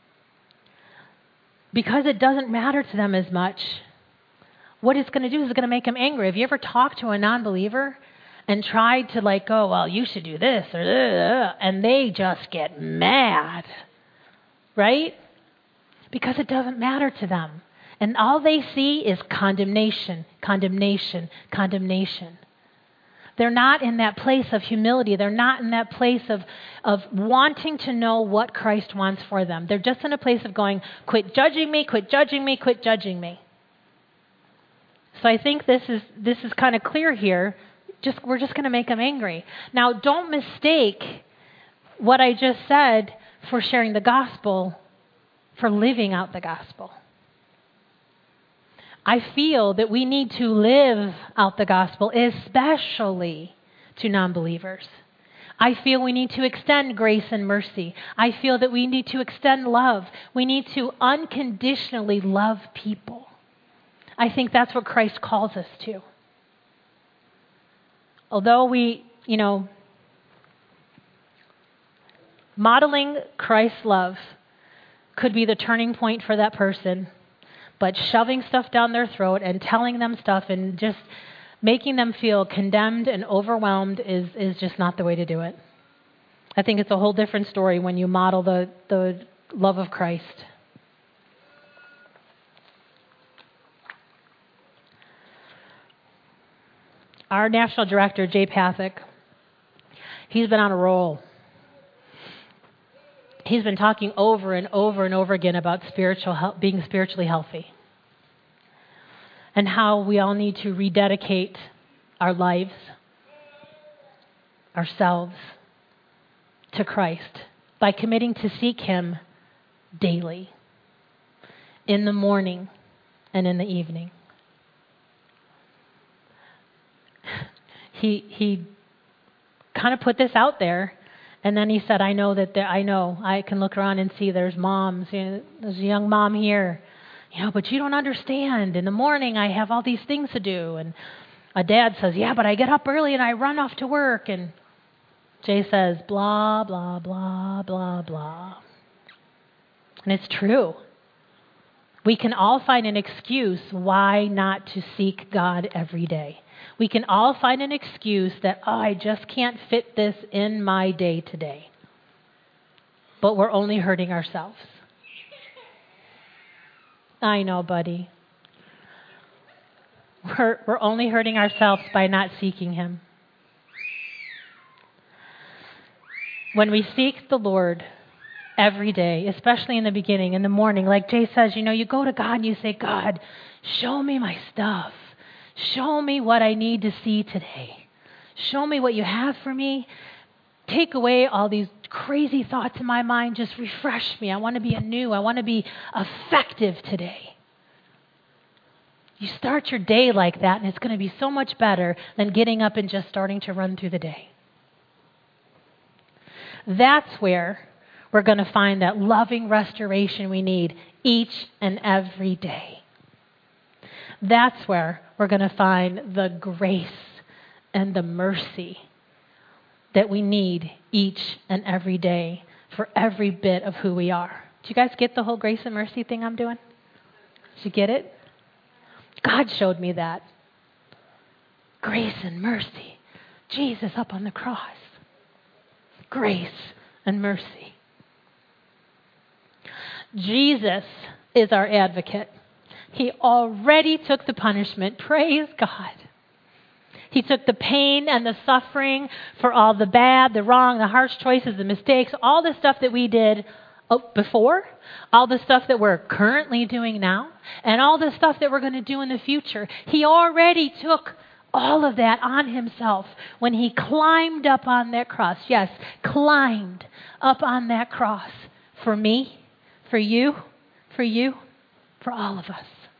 [SPEAKER 4] because it doesn't matter to them as much, what it's going to do is it's going to make them angry. Have you ever talked to a non-believer and tried to go, well, you should do this, or and they just get mad, right? Because it doesn't matter to them. And all they see is condemnation, condemnation, condemnation. They're not in that place of humility. They're not in that place of wanting to know what Christ wants for them. They're just in a place of going, quit judging me, quit judging me, quit judging me. So I think this is kind of clear here. We're just going to make them angry. Now, don't mistake what I just said for sharing the gospel, for living out the gospel. I feel that we need to live out the gospel, especially to non-believers. I feel we need to extend grace and mercy. I feel that we need to extend love. We need to unconditionally love people. I think that's what Christ calls us to. Although we, modeling Christ's love could be the turning point for that person, but shoving stuff down their throat and telling them stuff and just making them feel condemned and overwhelmed is just not the way to do it. I think it's a whole different story when you model the love of Christ. Our national director, Jay Pathak, he's been on a roll. He's been talking over and over and over again about being spiritually healthy, and how we all need to rededicate our lives, ourselves, to Christ by committing to seek Him daily, in the morning and in the evening. He kind of put this out there, and then he said, I can look around and see there's moms, there's a young mom here, but you don't understand. In the morning I have all these things to do. And a dad says, yeah, but I get up early and I run off to work. And Jay says, blah, blah, blah, blah, blah. And it's true. We can all find an excuse why not to seek God every day. We can all find an excuse that, I just can't fit this in my day today. But we're only hurting ourselves. I know, buddy. We're only hurting ourselves by not seeking Him. When we seek the Lord every day, especially in the beginning, in the morning, like Jay says, you go to God and you say, God, show me my stuff. Show me what I need to see today. Show me what you have for me. Take away all these crazy thoughts in my mind. Just refresh me. I want to be anew. I want to be effective today. You start your day like that, and it's going to be so much better than getting up and just starting to run through the day. That's where we're going to find that loving restoration we need each and every day. That's where we're going to find the grace and the mercy that we need each and every day for every bit of who we are. Do you guys get the whole grace and mercy thing I'm doing? Did you get it? God showed me that. Grace and mercy. Jesus up on the cross. Grace and mercy. Jesus is our advocate. He already took the punishment. Praise God. He took the pain and the suffering for all the bad, the wrong, the harsh choices, the mistakes, all the stuff that we did before, all the stuff that we're currently doing now, and all the stuff that we're going to do in the future. He already took all of that on himself when he climbed up on that cross. Yes, climbed up on that cross for me, for you, for all of us.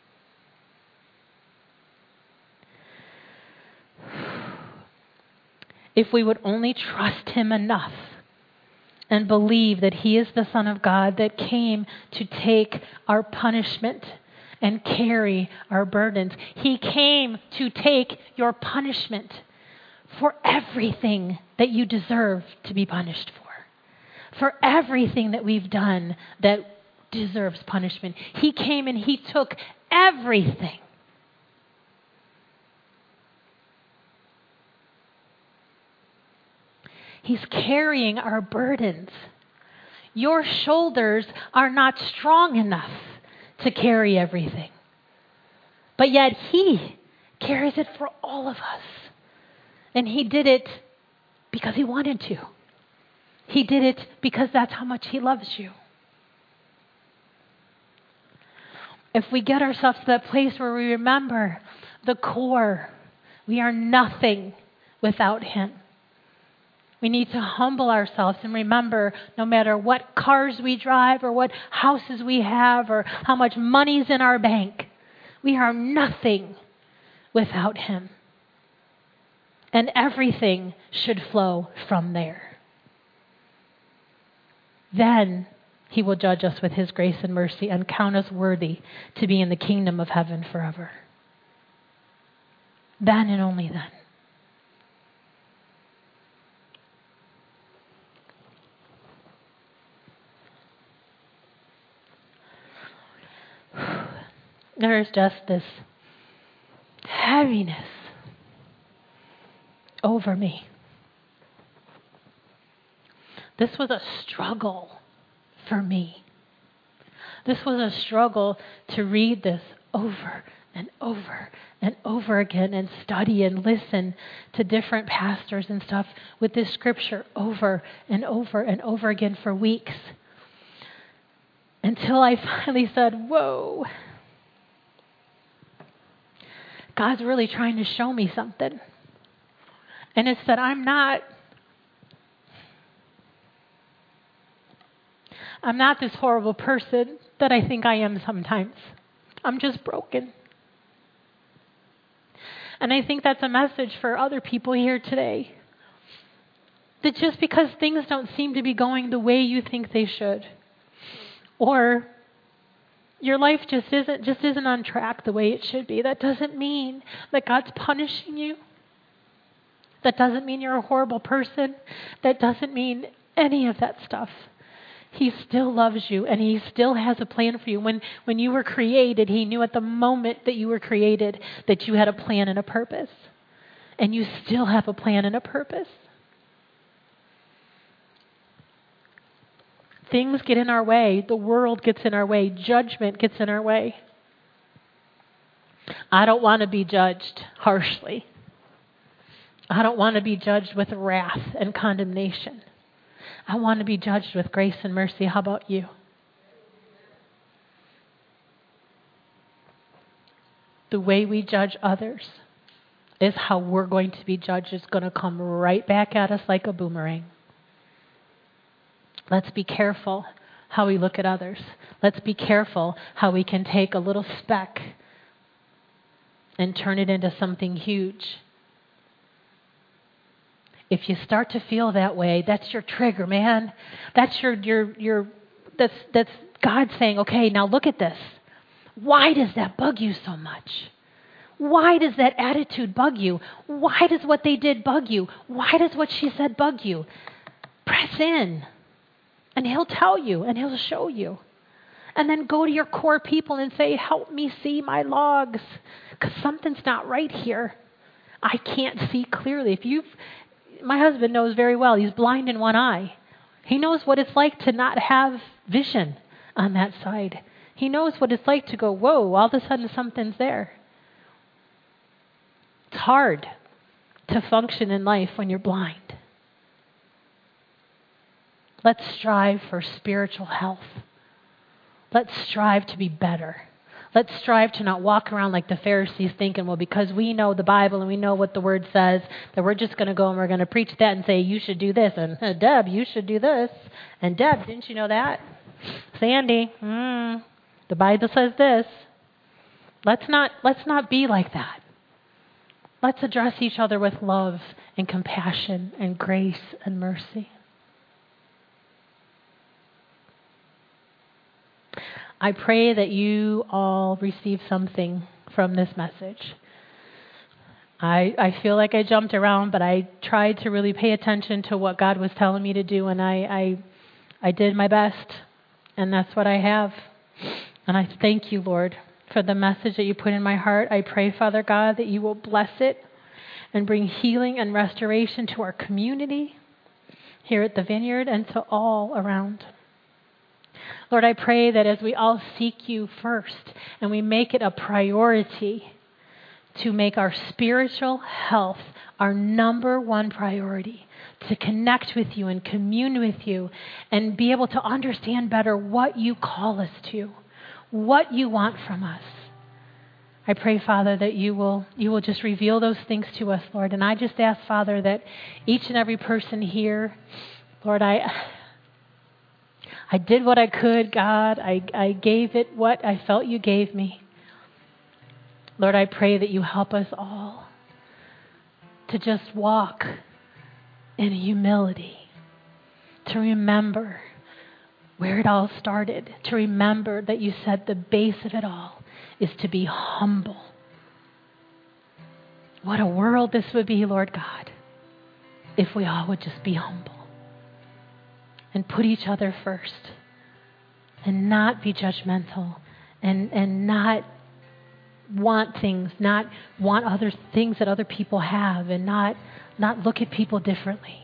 [SPEAKER 4] If we would only trust him enough and believe that he is the Son of God that came to take our punishment and carry our burdens. He came to take your punishment for everything that you deserve to be punished for everything that we've done that deserves punishment. He came and he took everything. He's carrying our burdens. Your shoulders are not strong enough to carry everything. But yet he carries it for all of us. And he did it because he wanted to. He did it because that's how much he loves you. If we get ourselves to that place where we remember the core, we are nothing without him. We need to humble ourselves and remember no matter what cars we drive or what houses we have or how much money's in our bank, we are nothing without him. And everything should flow from there. Then he will judge us with his grace and mercy and count us worthy to be in the kingdom of heaven forever. Then and only then. There's just this heaviness over me. This was a struggle for me. This was a struggle to read this over and over and over again and study and listen to different pastors and stuff with this scripture over and over and over again for weeks. Until I finally said, whoa. God's really trying to show me something. And it's that I'm not this horrible person that I think I am sometimes. I'm just broken. And I think that's a message for other people here today. That just because things don't seem to be going the way you think they should, or your life just isn't on track the way it should be, that doesn't mean that God's punishing you. That doesn't mean you're a horrible person. That doesn't mean any of that stuff. He still loves you, and he still has a plan for you. When you were created, he knew at the moment that you were created that you had a plan and a purpose. And you still have a plan and a purpose. Things get in our way. The world gets in our way. Judgment gets in our way. I don't want to be judged harshly. I don't want to be judged with wrath and condemnation. I want to be judged with grace and mercy. How about you? The way we judge others is how we're going to be judged. It's going to come right back at us like a boomerang. Let's be careful how we look at others. Let's be careful how we can take a little speck and turn it into something huge. If you start to feel that way, that's your trigger, man. That's that's God saying, okay, now look at this. Why does that bug you so much? Why does that attitude bug you? Why does what they did bug you? Why does what she said bug you? Press in, and he'll tell you, and he'll show you. And then go to your core people and say, help me see my logs, because something's not right here. I can't see clearly. My husband knows very well, he's blind in one eye. He knows what it's like to not have vision on that side. He knows what it's like to go, whoa, all of a sudden something's there. It's hard to function in life when you're blind. Let's strive for spiritual health. Let's strive to be better. Let's strive to not walk around like the Pharisees thinking, well, because we know the Bible and we know what the Word says, that we're just going to go and we're going to preach that and say, you should do this. And Deb, you should do this. And Deb, didn't you know that? Sandy, the Bible says this. Let's not be like that. Let's address each other with love and compassion and grace and mercy. I pray that you all receive something from this message. I feel like I jumped around, but I tried to really pay attention to what God was telling me to do, and I did my best, and that's what I have. And I thank you, Lord, for the message that you put in my heart. I pray, Father God, that you will bless it and bring healing and restoration to our community here at the Vineyard and to all around. Lord, I pray that as we all seek you first and we make it a priority to make our spiritual health our number one priority, to connect with you and commune with you and be able to understand better what you call us to, what you want from us. I pray, Father, that you will just reveal those things to us, Lord. And I just ask, Father, that each and every person here, Lord, I did what I could, God. I gave it what I felt you gave me. Lord, I pray that you help us all to just walk in humility, to remember where it all started, to remember that you said the base of it all is to be humble. What a world this would be, Lord God, if we all would just be humble and put each other first and not be judgmental and not want things, not want other things that other people have and not look at people differently.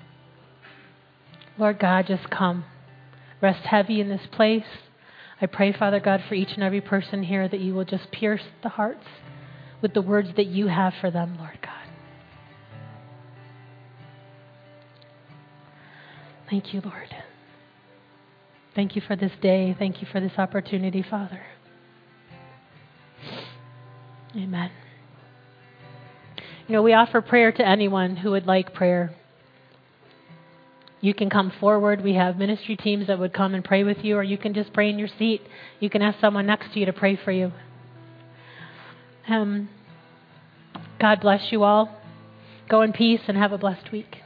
[SPEAKER 4] Lord God, just come. Rest heavy in this place. I pray, Father God, for each and every person here that you will just pierce the hearts with the words that you have for them, Lord God. Thank you, Lord. Thank you for this day. Thank you for this opportunity, Father. Amen. We offer prayer to anyone who would like prayer. You can come forward. We have ministry teams that would come and pray with you, or you can just pray in your seat. You can ask someone next to you to pray for you. God bless you all. Go in peace and have a blessed week.